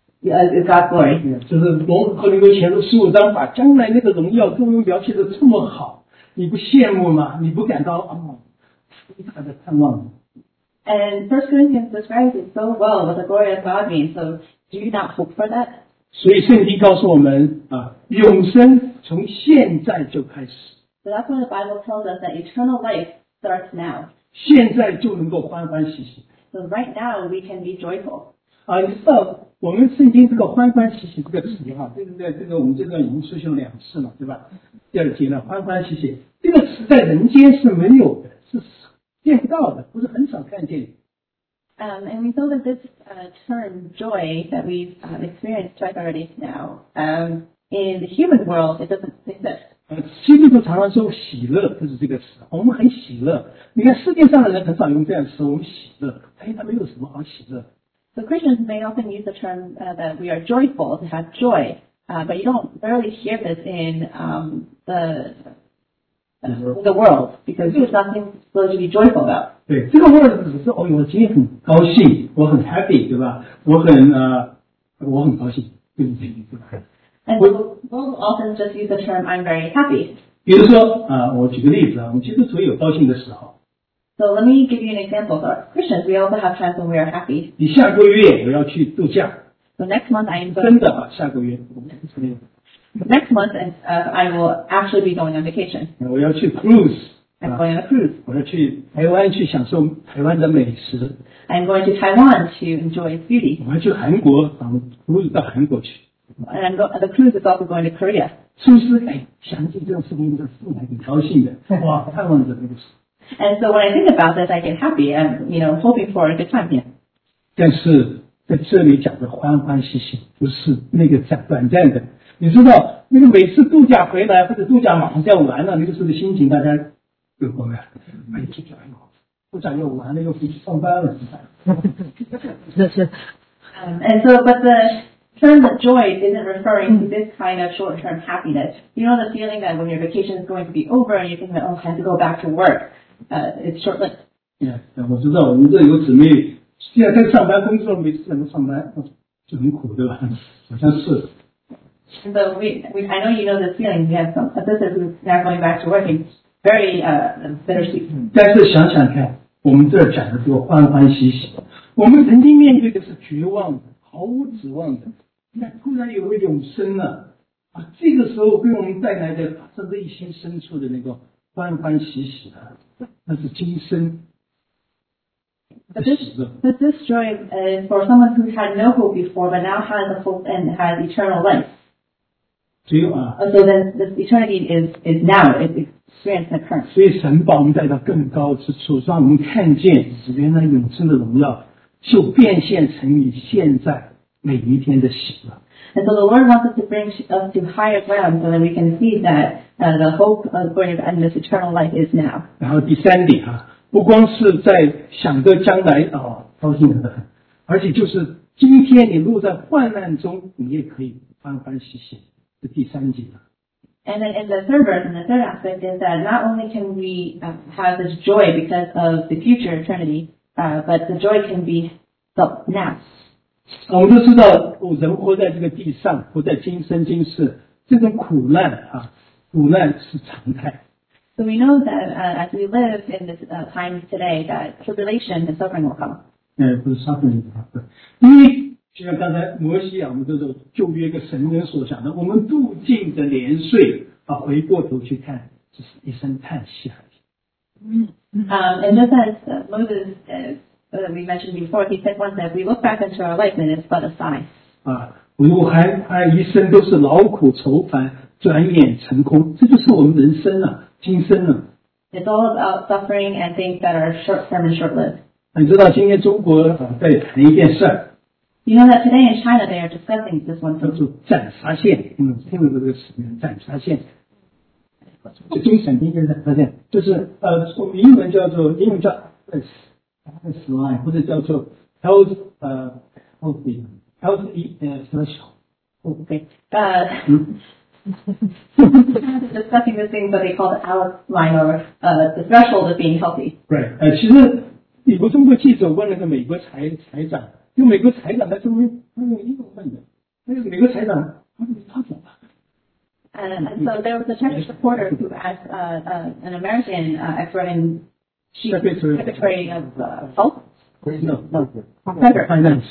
is God's glory. 就是罗哥林多前书十五章把将来那个荣耀都描写的这么好，你不羡慕吗？你不感到啊，最大的盼望吗？ And First Corinthians describes it so well what the glory of God means. So do you not hope for that? 所以圣经告诉我们啊，永生从现在就开始， So that's why the Bible tells us that eternal life starts now. 现在就能够欢欢喜喜。 So right now we can be joyful. 啊，你知道我们圣经这个欢欢喜喜这个词哈，这个在这个我们这段已经出现了两次了，对吧？第二节呢，欢欢喜喜这个词在人间是没有的，是见不到的，不是很少看见。 Um, and we know that this uh, term joy that we've uh, experienced twice already now, um, in the human world, it doesn't exist. 呃，基督徒常常说喜乐，就是这个词，我们很喜乐。你看世界上的人很少用这样的词，我们喜乐，哎，他没有什么好喜乐。 So Christians may often use the term uh, that we are joyful, to have joy, uh, but you don't rarely hear this in um, the uh, the world because there's nothing really to be joyful about. 对，这个 word 只是哦，我今天很高兴，我很 happy， 对吧？我很呃，我很高兴，对不对？对吧？ And so we'll often just use the term "I'm very happy." 比如说啊、呃，我举个例子啊，我们基督徒有高兴的时候。 So let me give you an example. For Christians, we also have times when we are happy. 你下个月我要去度假。 So next month I am 真 going. 的啊，下个月我们这边 Next month, and uh, I will actually be going on vacation. 我要去 cruise， I'm 啊 going on a cruise. 我要去台湾去享受台湾的美食， I'm going to Taiwan to enjoy its beauty. 我要去韩国，啊 cruise 到韩国去， And I'm go- the cruise is also going to Korea. 是不是？哎，想起这种事情，这父母还挺高兴的，哇，盼望着这个事。 And so when I think about this, I get happy. I'm, you know, hoping for a good time here. 但是在这里讲的欢欢喜喜，不是那个短短暂的。你知道，那个每次度假回来或者度假马上就要完了，那个时候的心情，大家有过没有？哎，度假很好， 部长又完了，又回去上班了。 这是 Um, and so, but the term that joy isn't referring to this kind of short-term happiness. You know the feeling that when your vacation is going to be over and you think that, oh, I have to go back to work. Uh, it's short-lived. 嗯，我知道我们这有姊妹现在在上班工作，每次在那上班就很苦，对吧？好像是。 And so we, we, I know you know this feeling. We have some sisters who now going back to working, very uh, bittersweet. 但是想想看，我们这儿讲的多欢欢喜喜，我们曾经面对的是绝望的、毫无指望的，那突然有了永生了啊！这个时候给我们带来的是内心深处的那个欢欢喜喜啊，那是今生。 But this, but this joy is for someone who had no hope before, but now has a hope and has eternal life. 所以啊， So then this eternity is, is now, it's experienced in the current. 所以神把我们带到更高之处，让我们看见原来永生的荣耀，就变现成你现在每一天的喜乐。 And so the Lord wants us to bring us to higher ground so that we can see that uh, the hope of going and this eternal life is now. 然后第三点啊，不光是在想着将来啊高兴的很，而且就是今天你落在患难中，你也可以欢欢喜喜。这第三节啊。 And then in the third verse, and the third aspect is that not only can we uh, have this joy because of the future eternity, uh, but the joy can be felt now. 我们都知道，人活在这个地上，活在今生今世，这种苦难啊，苦难是常态。 So we know that uh, as we live in this uh, time today, that tribulation and suffering will come. 呃，不是 suffering 啊，因为就像刚才摩西啊，我们这种旧约一个神人所讲的，我们度尽的年岁啊，回过头去看，只是一声叹息而已。 Um, and just as uh, Moses, uh, uh, we mentioned before, he said once that we look back into our life and it's but a sigh. 啊，如果还还一生都是劳苦愁烦，转眼成空，这就是我们人生啊，今生啊。 It's all about suffering and things that are short-term and short-lived. 你知道今天中国啊在谈一件事儿， You know that today in China they are discussing this one 叫 thing. 做斩杀线，嗯，听过这个词没有？斩杀线，就中闪兵跟斩杀线，就是呃，英文叫做英文叫 S S line 或者叫做 health 呃 health health 呃什么小 Okay. Uh, 嗯 discussing this thing that they call the Alex line or uh, the threshold of being healthy. right 呃，其实美国中国记者问那个美国财财长，用美国财长他中文他用英文问的，那个美国财长他他怎么办？ And, and so there was a Chinese reporter who asked uh, uh, an American uh, expert in chief Secretary. secretary of uh, health. No, no, Federer. finance.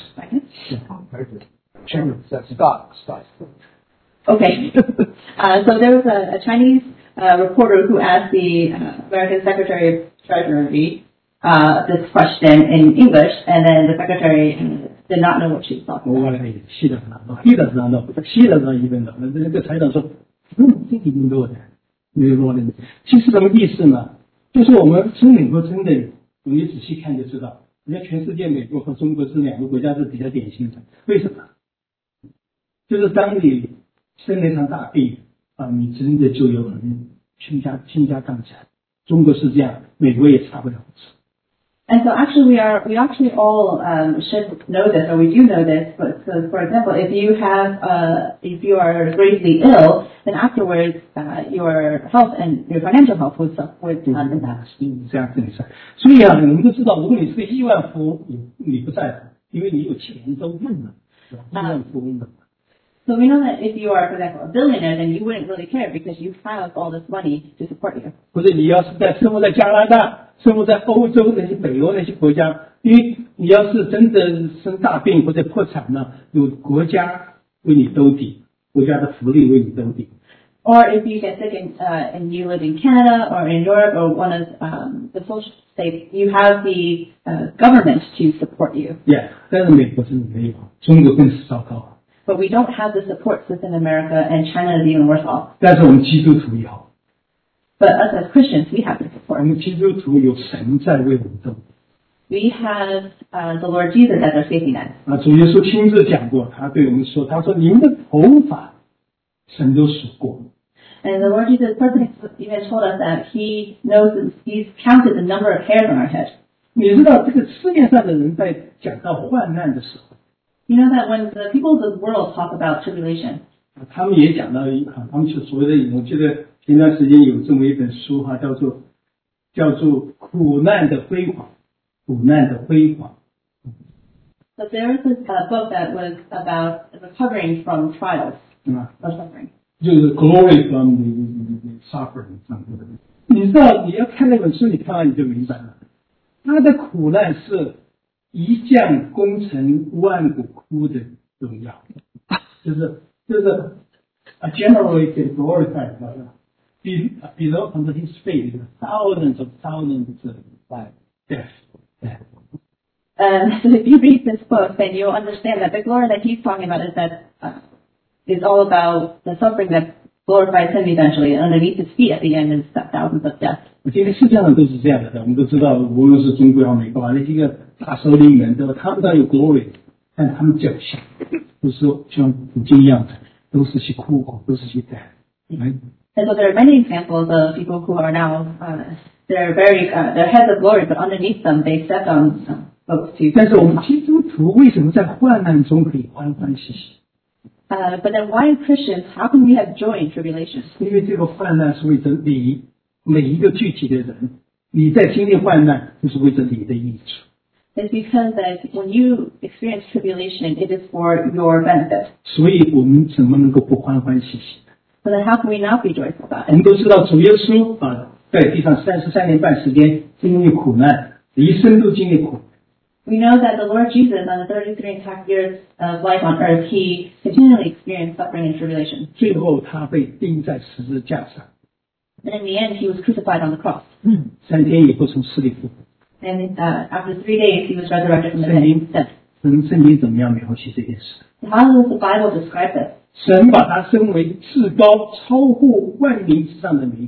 Chairman said stop, stop. Okay. uh, so there was a, a Chinese uh, reporter who asked the uh, American Secretary of Treasury uh, this question in English, and then the secretary did not know what she was talking 我 about. 忘了，西的知道，西的知道，西的知道一边的。那个财长说，嗯，这个英多的，没有多的。其实什么意思呢？就是我们从美国真的，你仔细看就知道，人家全世界美国和中国是两个国家是比较典型的。为什么？就是当你生了一场大病啊，你真的就有可能倾家倾家荡产。中国是这样，美国也差不了。 And so actually we are, we actually all um, should know this, or we do know this, but so for example, if you have, uh, if you are gravely ill, then afterwards uh, your health and your financial health would, would uh, impact. 这样子的事，所以啊，我们都知道，如果你是个亿万富翁，你你不在乎，因为你有钱都用了，是吧？亿万富翁的。 So we know that if you are, for example, a billionaire, then you wouldn't really care because you have all this money to support you. 或者你要是在生活在加拿大、生活在欧洲那些北欧那些国家，因为你要是真的生大病或者破产了，有国家为你兜底，国家的福利为你兜底。 Or if you get sick and, uh, and you live in Canada or in Europe or one of um, the social states, you have the uh, government to support you. Yeah， 但是美国真的没有，中国更是糟糕。 But we don't have the support within America, and China is even worse off. 但是我们基督徒有， But us as Christians, we have the 我 support. 们基督徒有神在为我们兜底。 We have uh, the Lord Jesus as our safety net. 啊，主耶稣亲自讲过，他对我们说：“他说你们的头发，神都数过。” And the Lord Jesus personally even told us that He knows, He's counted the number of hairs on our head. 你知道这个世界上的人在讲到患难的时候， You know that when the people of the world talk about tribulation, 他们也讲到一啊，他们就所谓的，我记得前段时间有这么一本书哈、啊，叫做叫做苦难的辉煌，苦难的辉煌。 but there was this uh, book that was about recovering from trials 啊， or suffering. 就是 Glory from the, the Suffering 上面的。你知道你要看那本书，你看完你就明白了，他的苦难是一将功成万骨枯的荣耀，就是就是 a generally can glorify be below under his face thousands of thousands of life death death. And so if you read this book, then you'll understand that the glory that he's talking about is that uh, is all about the suffering that glorifies him eventually. And underneath his feet at the end is thousands of deaths. 今天世界上都是这样的，我们都知道，无论是中国和美国啊，那些个大首领们，对吧？他们都有 glory， 但他们脚下都是像古今一样的，都是些苦苦，都是些灾。Right? And so there are many examples of people who are now uh, they're very uh, they're heads of glory, but underneath them they step on uh, folks to. 但是我们基督徒为什么在患难中可以欢欢喜喜？ Uh, but then why Christians? How can we have joy in tribulation? 因为这个患难是为着你每一个具体的人，你在经历患难，就是为着你的益处。 It's because that when you experience tribulation, it is for your benefit. 所以我们怎么能够不欢欢喜喜？ So then how can we not be joyful about 我 it? 们都知道主耶稣啊，在地上三十三年半时间经历苦难，一生都经历苦。 We know that the Lord Jesus, on the thirty-three and a half years of life on earth, he continually experienced suffering and tribulation. 最后他被钉在十字架上， And in the end, he was crucified on the cross. 三天以后从死里复活。 And uh, after three days, he was resurrected from the 圣经 dead. 圣圣经怎么样描写这件事？ How does the Bible describe this? 神把他升为至高超乎万名之上的名，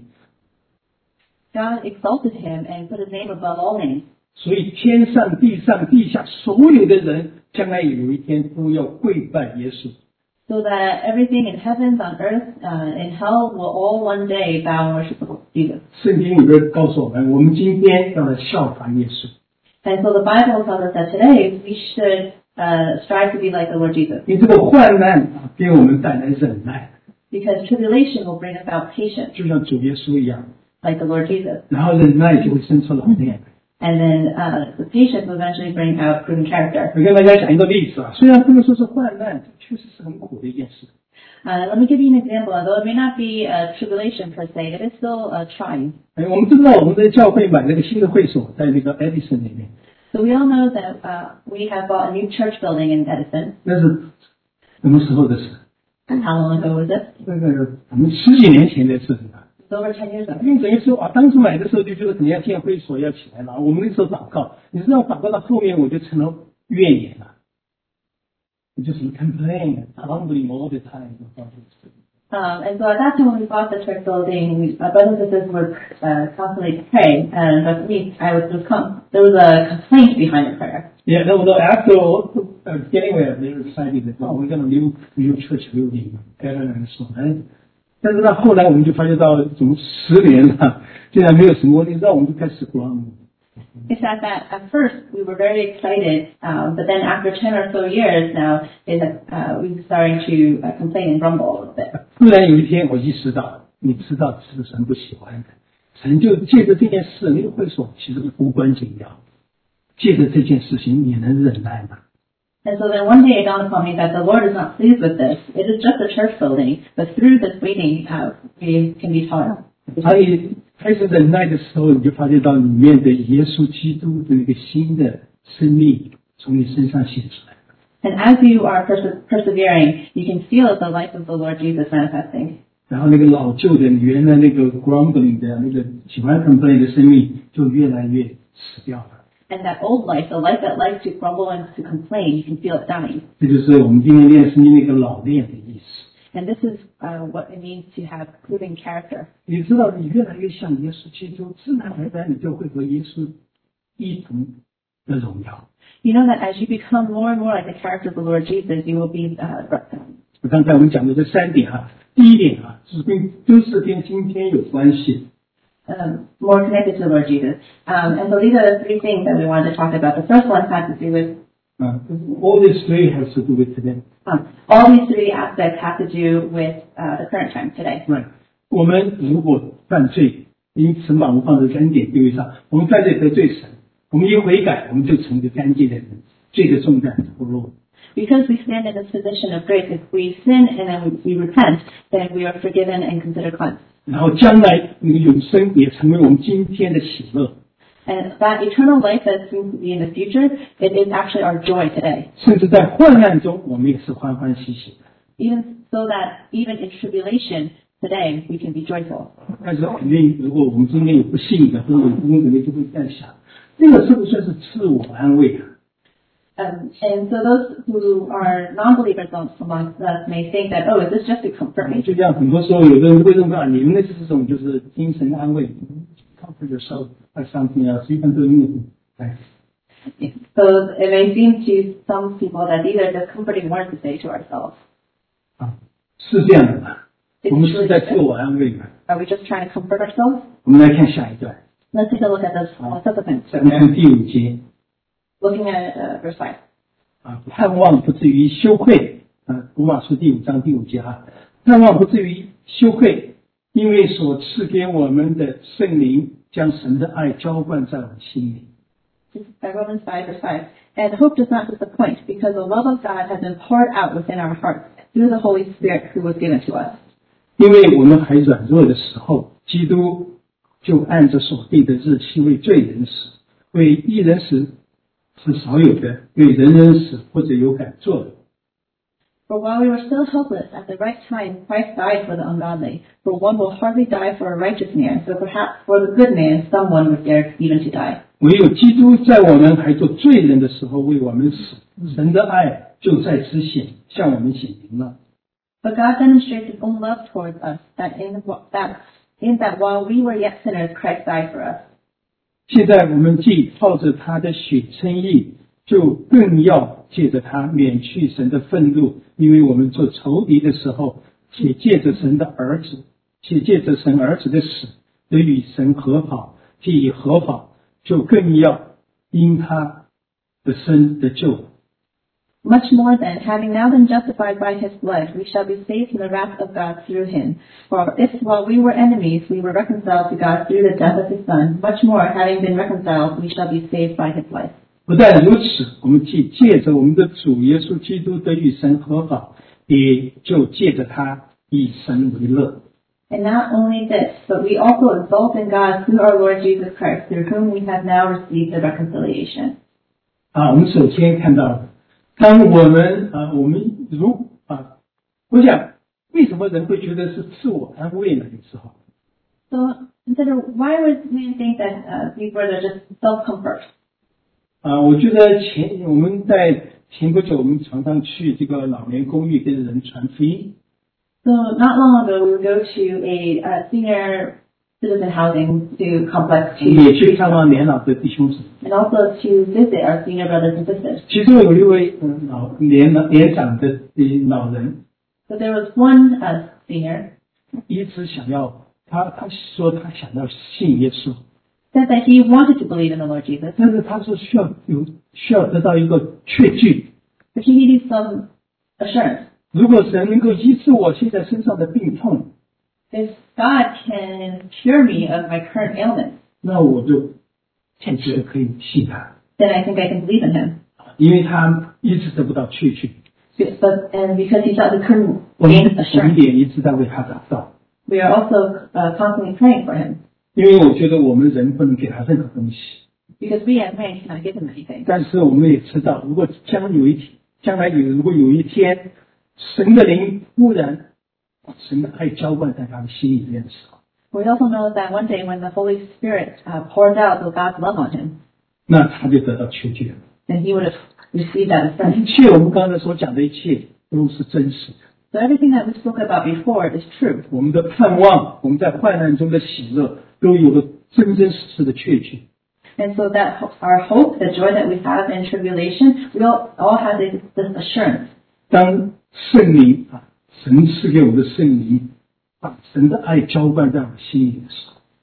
God exalted him and put his name above all names. 所以天上地上地下所有的人，将来有一天都要跪拜耶稣。 So that everything in heavens, on earth, uh, in hell will all one day bow and worship Jesus. 圣经里边告诉我们，我们今天要来效法耶稣， And so the Bible tells us that today we should uh, strive to be like the Lord Jesus. 因为这个患难啊，给我们带来忍耐， Because tribulation will bring about patience, 就像主耶稣一样， like the Lord Jesus. 然后忍耐就会生出老练。 And then uh, the patience will eventually bring out proven character. 我跟大家讲一个例子啊，虽然不能说是患难，确实是很苦的一件事。 Uh, let me give you an example. Although it may not be a tribulation per se, it is still uh, trying. 哎，我们知道我们的教会买了个新的会所，在那个 Edison 里面， So we all know that uh, we have bought a new church building in Edison. 那是什么时候的事？ And how long ago was it? 那个我们十几年前的事情啊。 It's over ten years ago. 因为等于说啊，当时买的时候就觉得肯定要建会所要起来了。我们那时候祷告，你知道祷告到后面我就成了怨言了，我就是 complain, grumbling all the time about this. Um, and so at that time when we bought the church building, we, my brothers and sisters would uh, constantly pray. And but for me, I was just come. There was a complaint behind the prayer. Yeah, no, no, after all, uh, getting there, they were excited that, oh, we're going to new, new church building, better and so on. 但是到后来我们就发觉到，怎么十年了，竟然没有什么问题，让我们就开始 grumble。 It's that that at first we were very excited, um, but then after ten or so years now, is that uh, we were starting to uh, complain and grumble a little bit. 突然有一天我意识到，你知道是神不喜欢的，神就借着这件事，那个会所其实无关紧要，借着这件事情你能忍耐吗？ And so then one day it dawned upon me that the Lord is not pleased with this. It is just a church building, but through this waiting, uh, we can be taught. 所以开始忍耐的时候，你就发觉到里面的耶稣基督的一个新的生命从你身上显出来。 And as you are perse- persevering, you can feel the life of the Lord Jesus manifesting. 然后那个老旧的原来那个 grumbling 的那个喜欢 complain 的生命就越来越死掉了。 And that old life, the life that likes to grumble and to complain, you can feel it dying. 这就是我们今天练圣经那个老练的意思。 And this is uh, what it means to have proven character. 你知道，你越来越像耶稣基督，自然而然你就会和耶稣一同的荣耀。 You know that as you become more and more like the character of the Lord Jesus, you will be uh, 刚才我们讲的这三点啊，第一点啊，是跟都是跟今天有关系。 um, more connected to the Lord Jesus. Um, and so these are the three things that we wanted to talk about. The first one has to do with Uh, all these three has to do with today. um, all these three aspects have to do with uh, the current time today. Right. 我们如果犯罪，因神把我们放在恩典地位上，我们犯罪得罪神，我们一悔改，我们就成为干净的人，罪的重担脱落。 Because we stand in this position of grace, if we sin and then we, we repent, then we are forgiven and considered cleansed. 然后将来那个永生也成为我们今天的喜乐。 And that eternal life that seems to be in the future, it is actually our joy today. 甚至在患难中，我们也是欢欢喜喜的。 Even so that even in tribulation today, we can be joyful. 但是肯定，如果我们中间有不信的，或者我们肯定就会这样想，这个是不是算是自我安慰啊？ Um, and so those who are non-believers amongst us may think that, oh, is this just to comfort me? 就这样，很多时候有的人会认为啊，你们那是这种就是精神安慰 ，comfort yourself by something else, you can do anything. 哎， So it may seem to some people that these are just comforting words to say to ourselves. 啊，是这样的吧？我们是在自我安慰嘛？ Are we just trying to comfort ourselves? 我们来看下一段， Let's take a look at this uh, subsequent. 再看第五节 Looking at uh, verse five. 啊，盼望不至于羞愧啊，罗马书第五章第五节啊，盼望不至于羞愧，因为所赐给我们的圣灵将神的爱浇灌在我们心里。 This is by Romans five verse five. And hope does not disappoint, because the love of God has been poured out within our hearts through the Holy Spirit who was given to us. 因为我们还软弱的时候，基督就按着所定的日期为罪人死，为义人死是少有的，为人人死或者有敢做的。 For while we were still helpless, at the right time Christ died for the ungodly. For one will hardly die for a righteous man, so perhaps for the good man someone would dare even to die. 唯有基督在我们还做罪人的时候为我们死，神的爱就在此显向我们显明了。 But God demonstrated His own love towards us, that in, that in that while we were yet sinners, Christ died for us. 现在我们既靠着他的血称义，就更要借着他免去神的愤怒，因为我们做仇敌的时候，且借着神的儿子，且借着神儿子的死，得与神和好，既已和好，就更要因他的生得救。 Much more than, having now been justified by His blood, we shall be saved from the wrath of God through Him. For if while we were enemies, we were reconciled to God through the death of His Son, much more, having been reconciled, we shall be saved by His life. 不但如此，我们既借着我们的主耶稣基督得与神和好，也就借着他以神为乐。 And not only this, but we also exult in God through our Lord Jesus Christ, through whom we have now received the reconciliation. 啊，我们首先看到，当我们啊，我们如啊，我想为什么人会觉得是自我安慰呢？有时候， So consider, why would we think that uh, these words are just self-comfort? 啊，我觉得前我们在前不久，我们常常去这个老年公寓跟人传福音。 So not long ago, we would go to a uh, senior citizen housing to complex 也 to 去看望年老的弟兄姊妹， and also to visit our senior brothers and sisters. 其中有一位嗯老年年长的老人， So there was one uh, senior 一直想要他他说他想要信耶稣， said that he wanted to believe in the Lord Jesus, 但是他说需要有需要得到一个确据， but he needed some assurance. 如果神能够医治我现在身上的病痛， If God can cure me of my current ailment, 那我就觉得可以信他， then I think I can believe in Him. 因为他一直得不到确据， But and because he felt he couldn't 我们 gain 我们 assurance, 也一直在为他祷告， we are also uh, constantly praying for him. 因为我觉得我们人不能给他任何东西， Because we as man cannot give him anything. 但是我们也知道，如果将有一天，将来有如果有一天，神的灵忽然把神的爱浇灌在他的心里面的时候， We also know that one day when the Holy Spirit uh, pours out God's love on him, 那他就得到确据了。 then he would have received that 一 assurance. 切我们刚才所讲的一切都是真实的。 So everything that we spoke about before is true. 我们的盼望，我们在患难中的喜乐，都有了真真实实的确据。 And so that ho- our hope, the joy that we have in tribulation, we all, all have this, this assurance. 当圣灵啊，神赐给我们的圣灵，把神的爱浇灌在我们心里的时候，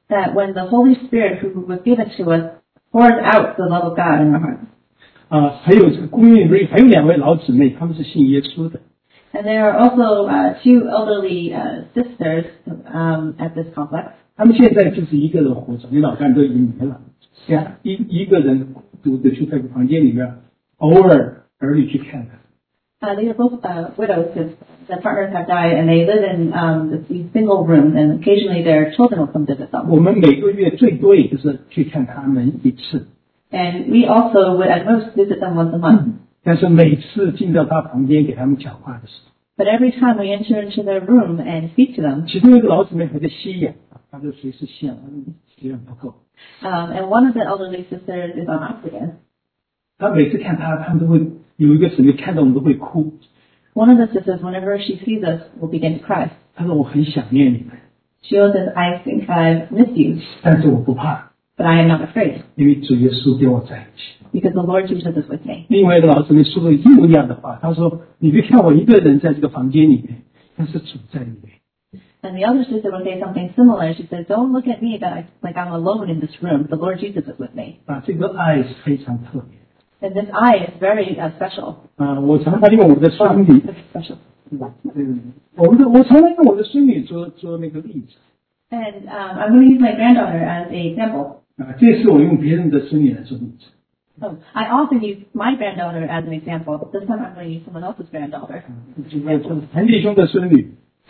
that when the Holy Spirit who was given to us pours out the love of God in our hearts. 啊，还有这个公寓里还有两位老姊妹，她们是信耶稣的。 And there are also uh, two elderly uh, sisters um, at this complex. 他们现在就是一个人活着，你老干都已经没了，像一一个人孤独的就在房间里面，偶尔儿女去看他。 Uh, they are both uh, widows because their partners have died, and they live in um, these single rooms, and occasionally their children will come visit them. 我们每个月最多也就是去看他们一次。 And we also would at most visit them once a month. 但是每次进到他房间给他们讲话的时候， But every time we enter into their room and speak to them, 其中有一个老姊妹还在吸氧，她就随时吸氧，吸氧不够。 um, and one of the elderly sisters is on oxygen. 她每次看他，他们都会有一个姊妹看到我们都会哭。 One of the sisters, whenever she sees us, will begin to cry. 她说我很想念你们， She says, "I think I've missed you, 但是我不怕， but I am not afraid 因为主耶稣跟我在一起。 because the Lord Jesus is with me." 另外一个老姊妹说了一模一样的话，她说你别看我一个人在这个房间里面，但是主在里面。 And the other sister would say something similar. She says, "Don't look at me that I, like I'm alone in this room. The Lord Jesus is with me." 啊，这个爱是非常特别。 And this I is very uh, special. 啊，我常常用我的孙女， It's special. 嗯，我们的我常常用我的孙女做做那个例子。 And um, I'm going to use my granddaughter as an example. 啊，这次我用别人的孙女来做例子。 Oh, I often use my granddaughter as an example, but this time I'm going to use someone else's granddaughter. 今天就是谭弟兄的孙女。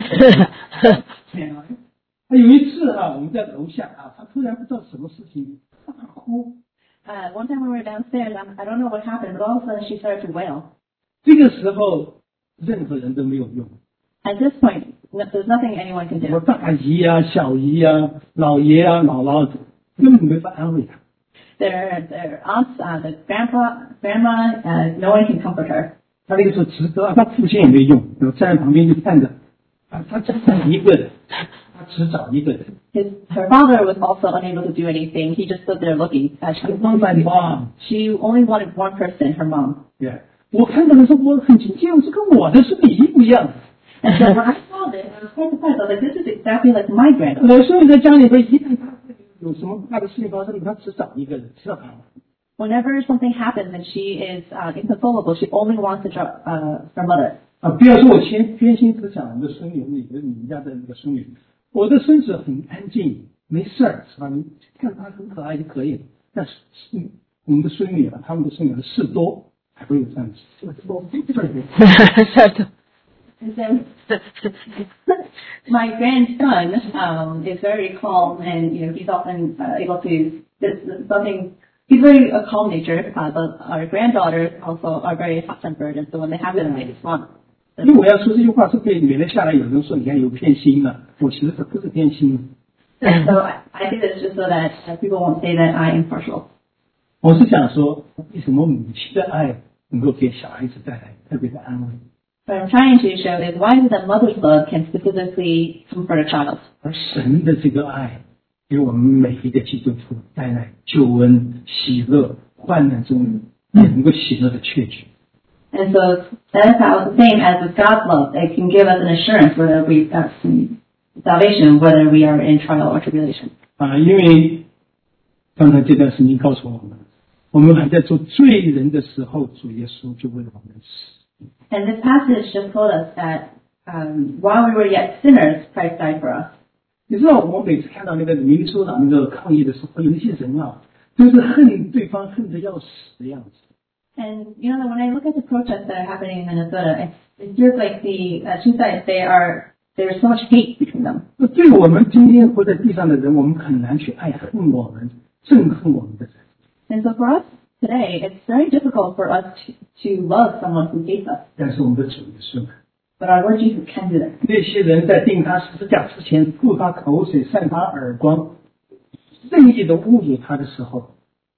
他有一次啊，我们在楼下啊，他突然不知道什么事情，他哭。 Uh, one time when we were downstairs, I'm, I don't know what happened, but all of a sudden she started to wail. 这个时候任何人都没有用， At this point, no, there's nothing anyone can 什么 do. 大姨啊、小姨啊、老爷啊、姥姥根本没法安慰他。 Their, their aunts, uh, the grandpa, grandma, uh, no one can comfort her. 他那个时候值得，他父亲也没用，我站在旁边就看着，啊，他只找一个人，他只找一个人。 His, her father was also unable to do anything. He just stood there looking. Uh, she, One by one. she only wanted one person, her mom. 对，我看到的时候我很惊讶，这跟我的是你一模一样。 And so when I saw this, I was quite surprised. I was like, this is exactly like my granddaughter. 我所以在家里边一旦他有什么大的事情发生，他只找一个人，知道他吗？ Whenever something happens and she is uh, inconsolable, she only wants to drop uh, her mother. 啊，不要说我偏偏心只讲我们的孙女，你的你们家的那个孙女，我的孙子很安静，没事儿，是吧？你看他很可爱就可以了。但是嗯我们的孙女啊，他们的孙女的事多，还会有这样子。 And then my grandson um, is very calm, and you know he's often uh, able to there's something. He's very a calm nature, uh, but our granddaughters also are very hot-tempered, and so when they have it, they respond. 因为我要说这句话是被免得下来，有人说你看有偏心了，我其实不是偏心， And so I, I think it's just so that uh, people won't say that I am partial. 我是想说，为什么母亲的爱能够给小孩子带来特别的安慰， What I'm trying to show is why is it that mother's love can specifically comfort a child, 而神的这个爱给我们每一个基督徒带来救恩、喜乐、患难中也能够喜乐的确据。 and so that is how the same as with God's love, it can give us an assurance whether we uh, salvation, whether we are in trial or tribulation. 啊，因为刚才这段圣经告诉我们，我们还在做罪人的时候，主耶稣就为了我们死。 And this passage just told us that um, while we were yet sinners, Christ died for us. 你知道，我每次看到那个民主党那个抗议的时候，有一些人啊，都是恨对方恨得要死的样子。 And you know, when I look at the protests that are happening in Minnesota, it, it feels like the uh, two sides, they are, there's so much hate between them. 那对我们今天活在地上的人，我们很难去爱恨我们、憎恨我们的人。 And so for us today, it's very difficult for us to, to love someone who hates us. 但是我们的主耶稣， But our Lord Jesus can do that. 那些人在钉他十字架之前，吐他口水、扇他耳光，任意的侮辱他的时候，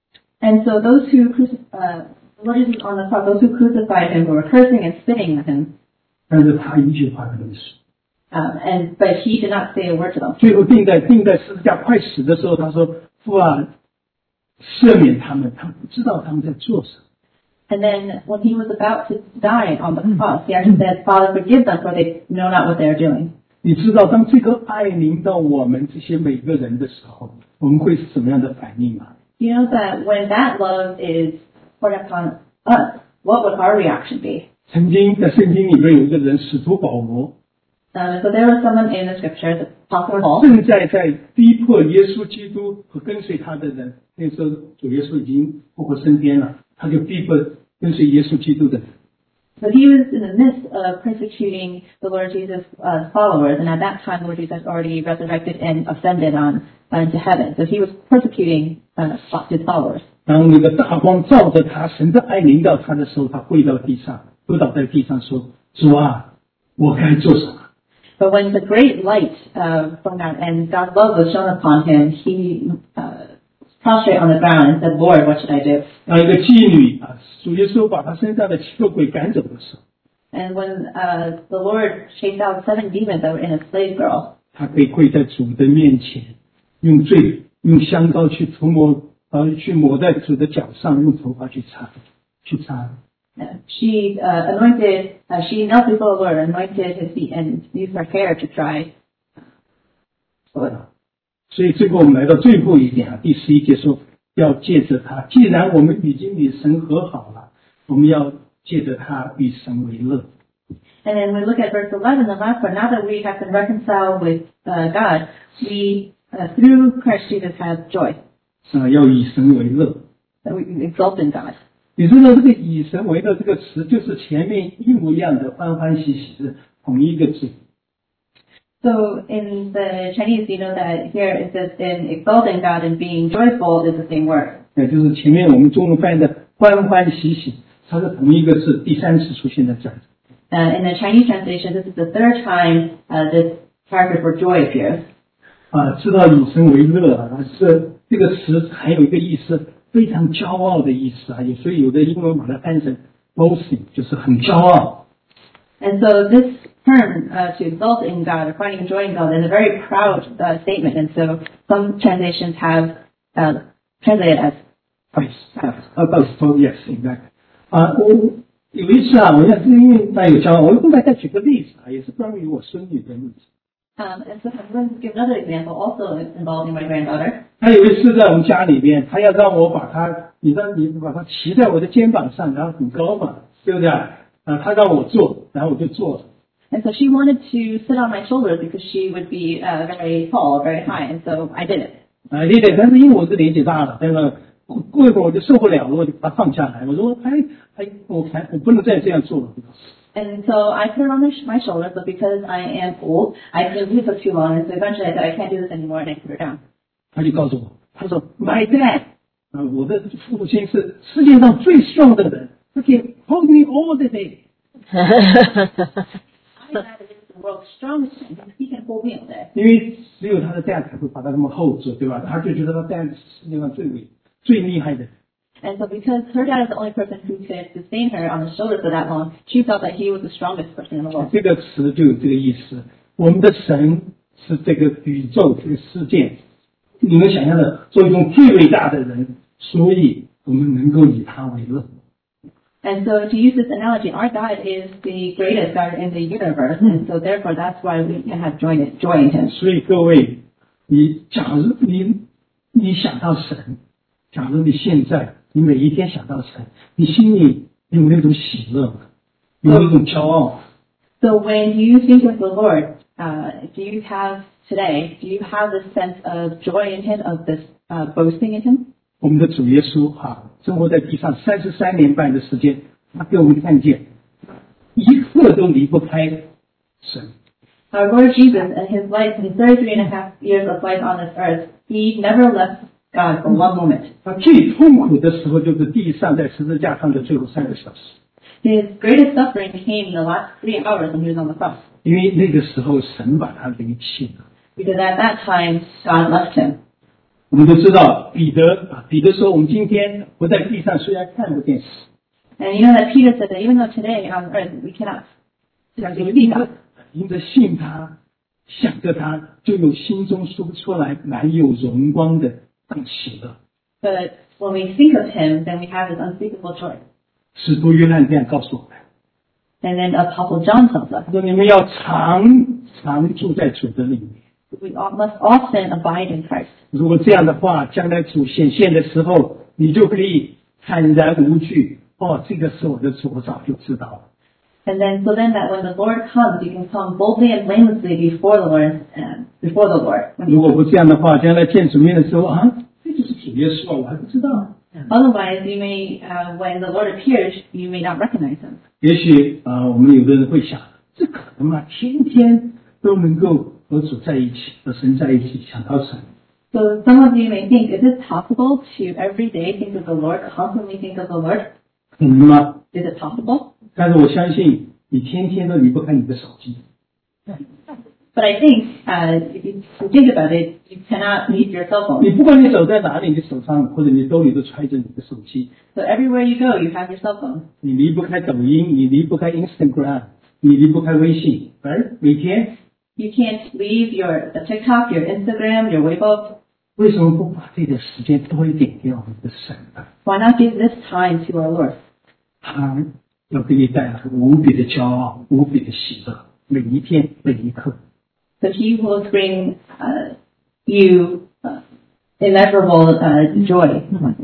And so those who cruci- uh, the Lord Jesus on the cross, those who crucified him were cursing and spitting at him. 但是他一句话都没说。 Um, and but he did not say a word to them. 最后钉在钉在十字架快死的时候，他说：“父啊，赦免他们，他们不知道他们在做什么。” And then when he was about to die on the cross, he actually said, "Father, forgive them, for they know not what they are doing." 你知道当这个爱临到我们这些每个人的时候，我们会是什么样的反应吗？ You know that when that love is poured upon us, what would our reaction be? 曾经在圣经里面有一个人使徒保罗， Um, so there was someone in the scripture, the Apostle Paul, 正在在逼迫耶稣基督和跟随他的人。那时候主耶稣已经复活升天了，他就逼迫跟随耶稣基督的人。 but he was in the midst of persecuting the Lord Jesus' uh, followers, and at that time, Lord Jesus already resurrected and ascended on uh, into heaven. So he was persecuting uh, his followers. 当那个大光照着他，神的爱临到他的时候，他跪到地上，扑倒在地上说：“主啊，我该做什么？” But when the great light uh, from God and God's love was shown upon him, he uh, prostrate on the ground and said, Lord, what should I do? 当一个妓女啊，主耶稣把他身上的七个鬼赶走的时候， And when uh, the Lord chased out seven demons that were in a slave girl, 他可以跪在主的面前，用罪用香膏去涂抹，呃，去抹在主的脚上，用头发去擦，去擦。 uh, she uh, anointed, uh, she knelt before the Lord, anointed his feet, and used her hair to dry. 所以最后我们来到最后一点啊，第十一节说，要借着他，既然我们已经与神和好了，我们要借着他与神为乐。 And then we look at verse eleven, the last part. Now that we have been reconciled with uh, God, we, uh, through Christ Jesus, have joy. 啊，要以神为乐。 That we exalt in God. 你知道这个以神为乐这个词，就是前面一模一样的欢欢喜喜的同一个字。 So in the Chinese, you know that here it says in exalting God and being joyful is the same word. 也就是前面我们中文翻译的欢欢喜喜，它是同一个字，第三次出现在这儿。 Uh, in the Chinese translation, this is the third time uh, this character for joy appears. 啊，知道以神为乐啊，这这个词还有一个意思，非常骄傲的意思啊，有所以有的英文把它翻成 boasting， 就是很骄傲。 And so this term uh, to exalt in God or finding joy in God is a very proud uh, statement. And so some translations have uh, translated as Yes, uh, boast, oh, yes, exactly. 啊，我有一次啊，我要是因为带有骄傲，我跟大家举个例子啊，也是关于我孙女的例子。 Um, and so I'm going to give another example, also involving my granddaughter. 她有一次在我们家里面，她要让我把她，你让你把她骑在我的肩膀上，然后很高嘛，对不对啊？啊，她让我坐，然后我就坐了。 And so she wanted to sit on my shoulders because she would be uh, very tall, very high, and so I did it. 啊，对对，但是因为我是年纪大了，那个过过一会儿我就受不了了，我就把它放下来。我说，哎哎，我还我不能再这样做了。 And so I put it on my shoulders, but because I am old, I couldn't do it for too long, and so eventually I said, I can't do this anymore, and I put her down. 他就告诉我，他说 ，My dad， 啊，我的父亲是世界上最 strong 的人，他可以 hold me all the day。 My dad is the world's strongest man, he can hold me all day. 因为只有他的 dad 才会把他那么 hold 住，对吧？他就觉得他 dad 是世界上最伟、最厉害的。 And so because her dad is the only person who could sustain her on the shoulders for that long, she felt that he was the strongest person in the world. 这个词就有这个意思。我们的神是这个宇宙、这个世界，你们想象的做一种最伟大的人，所以我们能够以他为乐。 And so to use this analogy, our God is the greatest God in the universe, and so therefore that's why we can have joy in, joy in Him. 所以各位，你假如你你想到神，假如你现在你每一天想到神，你心里有那种喜乐吗？有那种骄傲吗？ So when you think of the Lord, uh, do you have today, do you have this sense of joy in Him, of this uh, boasting in Him? 我们的主耶稣哈，生活在地上三十三年半的时间，他给我们看见，一刻都离不开神。 Our Lord Jesus, in His life, in His thirty-three and a half years of life on this earth, He never left God for one moment. 他最痛苦的时候就是地上在十字架上的最后三个小时， His greatest suffering came in the last three hours when He was on the cross, 因为那个时候神把他离弃了。 because at that time, God left Him. 我们都知道彼得啊，彼得说：“我们今天活在地上，虽然看不见死， And you know that Peter said that even though today on earth we cannot 但是 see 因 God, 着因着信他，想着他，就有心中说不出来满有荣光的大喜乐。” but when we think of Him, then we have this unspeakable joy. 使徒约翰这样告诉我们。 And then Apostle John tells us, 他说你们要常常住在主的里面。 we all must often abide in Christ. 如果这样的话，将来主显现的时候，你就可以坦然无惧。哦，这个是我的主，我早就知道了。 And then, so then that when the Lord comes, you can come boldly and blamelessly before the Lord, uh, before the Lord. 如果不这样的话，将来见主面的时候啊，这就是主耶稣啊，我还不知道。 Otherwise, you may, uh, when the Lord appears, you may not recognize him. 也许啊、呃，我们有的人会想，这可能吗？天天都能够和主在一起，和神在一起，想到神。 So some of you may think, is it possible to every day think of the Lord, constantly think of the Lord? 可能吗？ Is it possible? 但是我相信，你天天都离不开你的手机。 But I think, uh, if you think about it, you cannot leave your cell 你 phone. 不管你走在哪里，你手上或者你兜里都揣着你的手机。 So everywhere you go, you have your cell phone. 你离不开抖音，你离不开 Instagram， 你离不开微信，而每天 You can't leave your the TikTok, your Instagram, your Weibo. 为什么不把这点时间多一点给我们的神呢？ Why not give this time to our Lord? 他要给你带来无比的骄傲，无比的喜乐，每一天每一刻。 So He will bring uh, you uh, immeasurable uh, joy.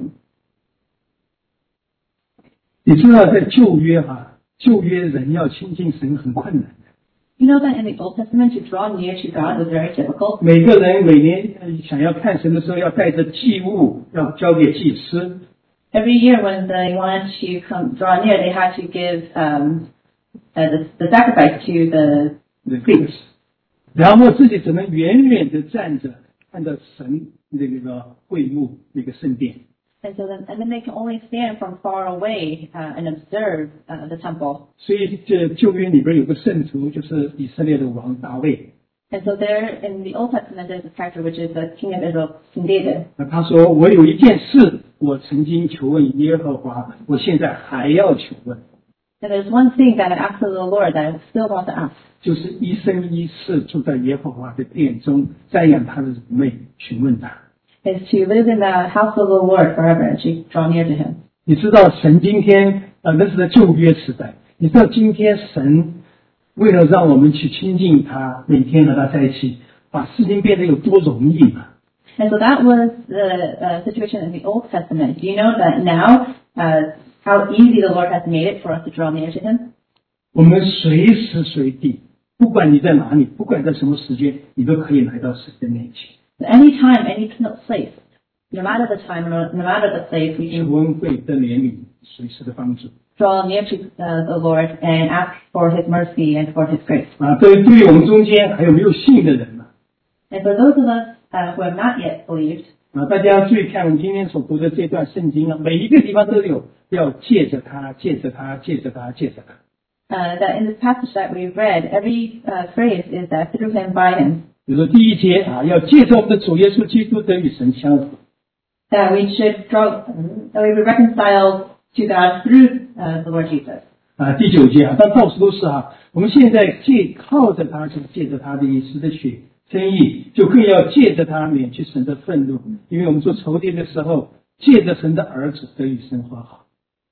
你知道在旧约啊，旧约人要亲近神很困难的。 You know that in the Old Testament, to draw near to God was very difficult. 每个人每年呃想要看神的时候，要带着祭物，要交给祭司。 Every year, when they wanted to come draw near, they had to give um, uh, the, the sacrifice to the 那个，然后自己只能远远的站着，看着神那个会幕那个圣殿。 and so then and then they can only stand from far away uh, and observe uh, the temple. 所以这旧约里边有个圣徒，就是以色列的王大卫。 And so there in the Old Testament, there's a character which is the king of Israel, King David. 那他说：“我有一件事，我曾经求问耶和华，我现在还要求问， And there's one thing that I asked of the Lord that I still want to ask. 就是一生一世住在耶和华的殿中，瞻仰他的荣美，询问他。 Is to live in the house of the Lord forever and to draw near to Him. 你知道神今天呃，那是在旧约时代。你知道今天神为了让我们去亲近他，每天和他在一起，把事情变得有多容易吗？ And so that was the uh, situation in the Old Testament. Do you know that now, uh, how easy the Lord has made it for us to draw near to Him? 我们随时随地，不管你在哪里，不管在什么时间，你都可以来到神的面前。 So anytime, any place, no matter the time, no, no matter the place, we 求 can 恩惠的怜悯，随时的帮助。 draw near to uh, the Lord and ask for His mercy and for His grace. 啊，对对于我们中间还有没有信的人呢？ And for those of us uh, who have not yet believed, 啊，大家注意看我们今天所读的这段圣经啊，每一个地方都有要借着他，借着他，借着他，借着他。 uh, that in this passage that we've read, every uh, phrase is that through Him, by Him. 比如说第一节啊，要借着我们的主耶稣基督得与神相合。 That we should draw, that we be reconciled to God through uh, the Lord Jesus. 啊，第九节啊，但到处都是啊，我们现在借靠着他，就是借着他的一时的血称义，就更要借着他免去神的愤怒，因为我们做仇敌的时候，借着神的儿子得与神和好，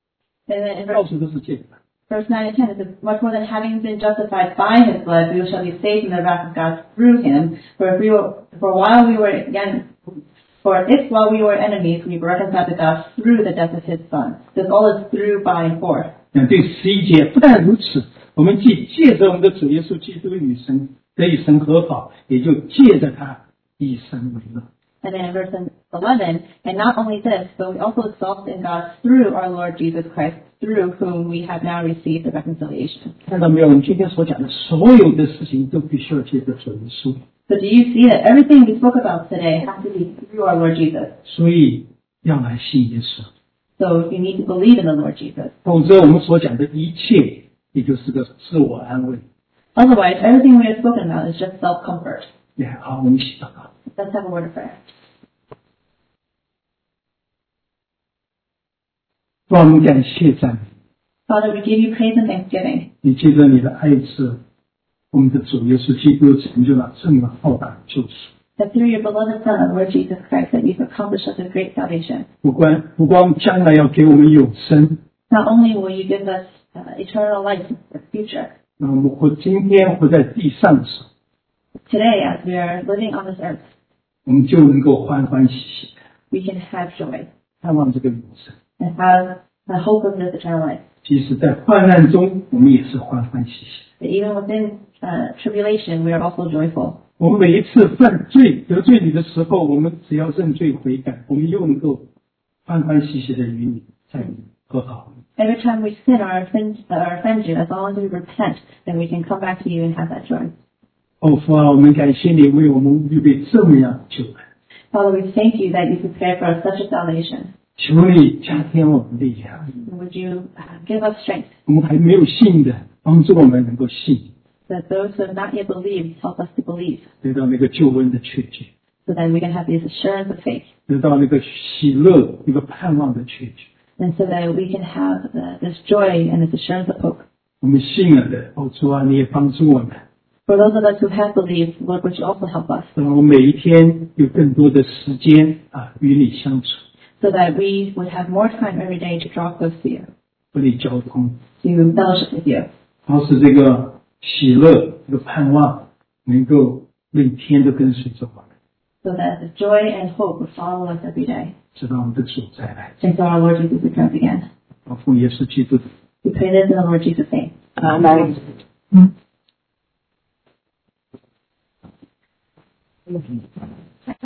And then in 到 verse, 处都是借着他。 verse nine and ten, it says, much more than having been justified by His blood, we shall be saved from the wrath of God through Him. For if we were, for while we were again, for if while we were enemies, we were reconciled to God through the death of His Son. This all is through, by, and for. 那第十一节，不但如此，我们既借着我们的主耶稣基督与神得与神和好，也就借着他以神为乐。 And then in verse eleven, and not only this, but we also exalt in God through our Lord Jesus Christ, through whom we have now received the reconciliation. 看到没有？我们今天所讲的所有的事情都必须要借着主耶稣。 So do you see that everything we spoke about today has to be through our Lord Jesus? 所以要来信耶稣， So you need to believe in the Lord Jesus. 否则我们所讲的一切也就是个自我安慰。 Otherwise, everything we have spoken about is just self-comfort. 也好，我们一起祷告。 Let's have a word of prayer. 主，我们感谢赞美 Father, we give you praise and thanksgiving. 你，借着你的爱子，我们的主耶稣基督成就了这么浩大的救赎。 That through your beloved Son, our Lord Jesus Christ, that you've accomplished such a great salvation. 不光不光将来要给我们永生， Not only will you give us uh, eternal life in the future. 那我们活今天活在地上的时候， Today, as we are living on this earth, 我们就能够欢欢喜喜的 we can have joy 盼望这个永生。 and have the hope of this eternal life. 即使在患难中，我们也是欢欢喜喜。 But even within uh, tribulation, we are also joyful. 我们每一次犯罪得罪你的时候，我们只要认罪悔改，我们又能够欢欢喜喜的与你在你和好。 Every time we sin or offend, or offend you, as long as we repent, then we can come back to you and have that joy. 哦，父啊，我们感谢你为我们预备这么样的救恩， Father, we thank you that you prepared for us such a salvation. 求你加添我们力量。 Would you uh, give us strength 我们还没有信的，帮助我们能够信， that those who have not yet believed help us to believe, 得到那个救恩的确据， so that we can have this assurance of faith, 得到那个喜乐、那个盼望的确据。 and so that we can have the, this joy and this assurance of hope. 我们信了的，哦主啊，你也帮助我们， For those of us who have believed, Lord, would you also help us, 让我每一天有更多的时间啊与你相处， so that we would have more time every day to draw close to you, 和你交通， to fellowship with you, 好使这个喜乐、这个盼望能够每天都跟随着我们， so that the joy and hope would follow us every day. 直到我们的主再来。 Until our Lord Jesus returns again. 啊，奉耶稣基督的 We pray this in the Lord Jesus' name. Amen.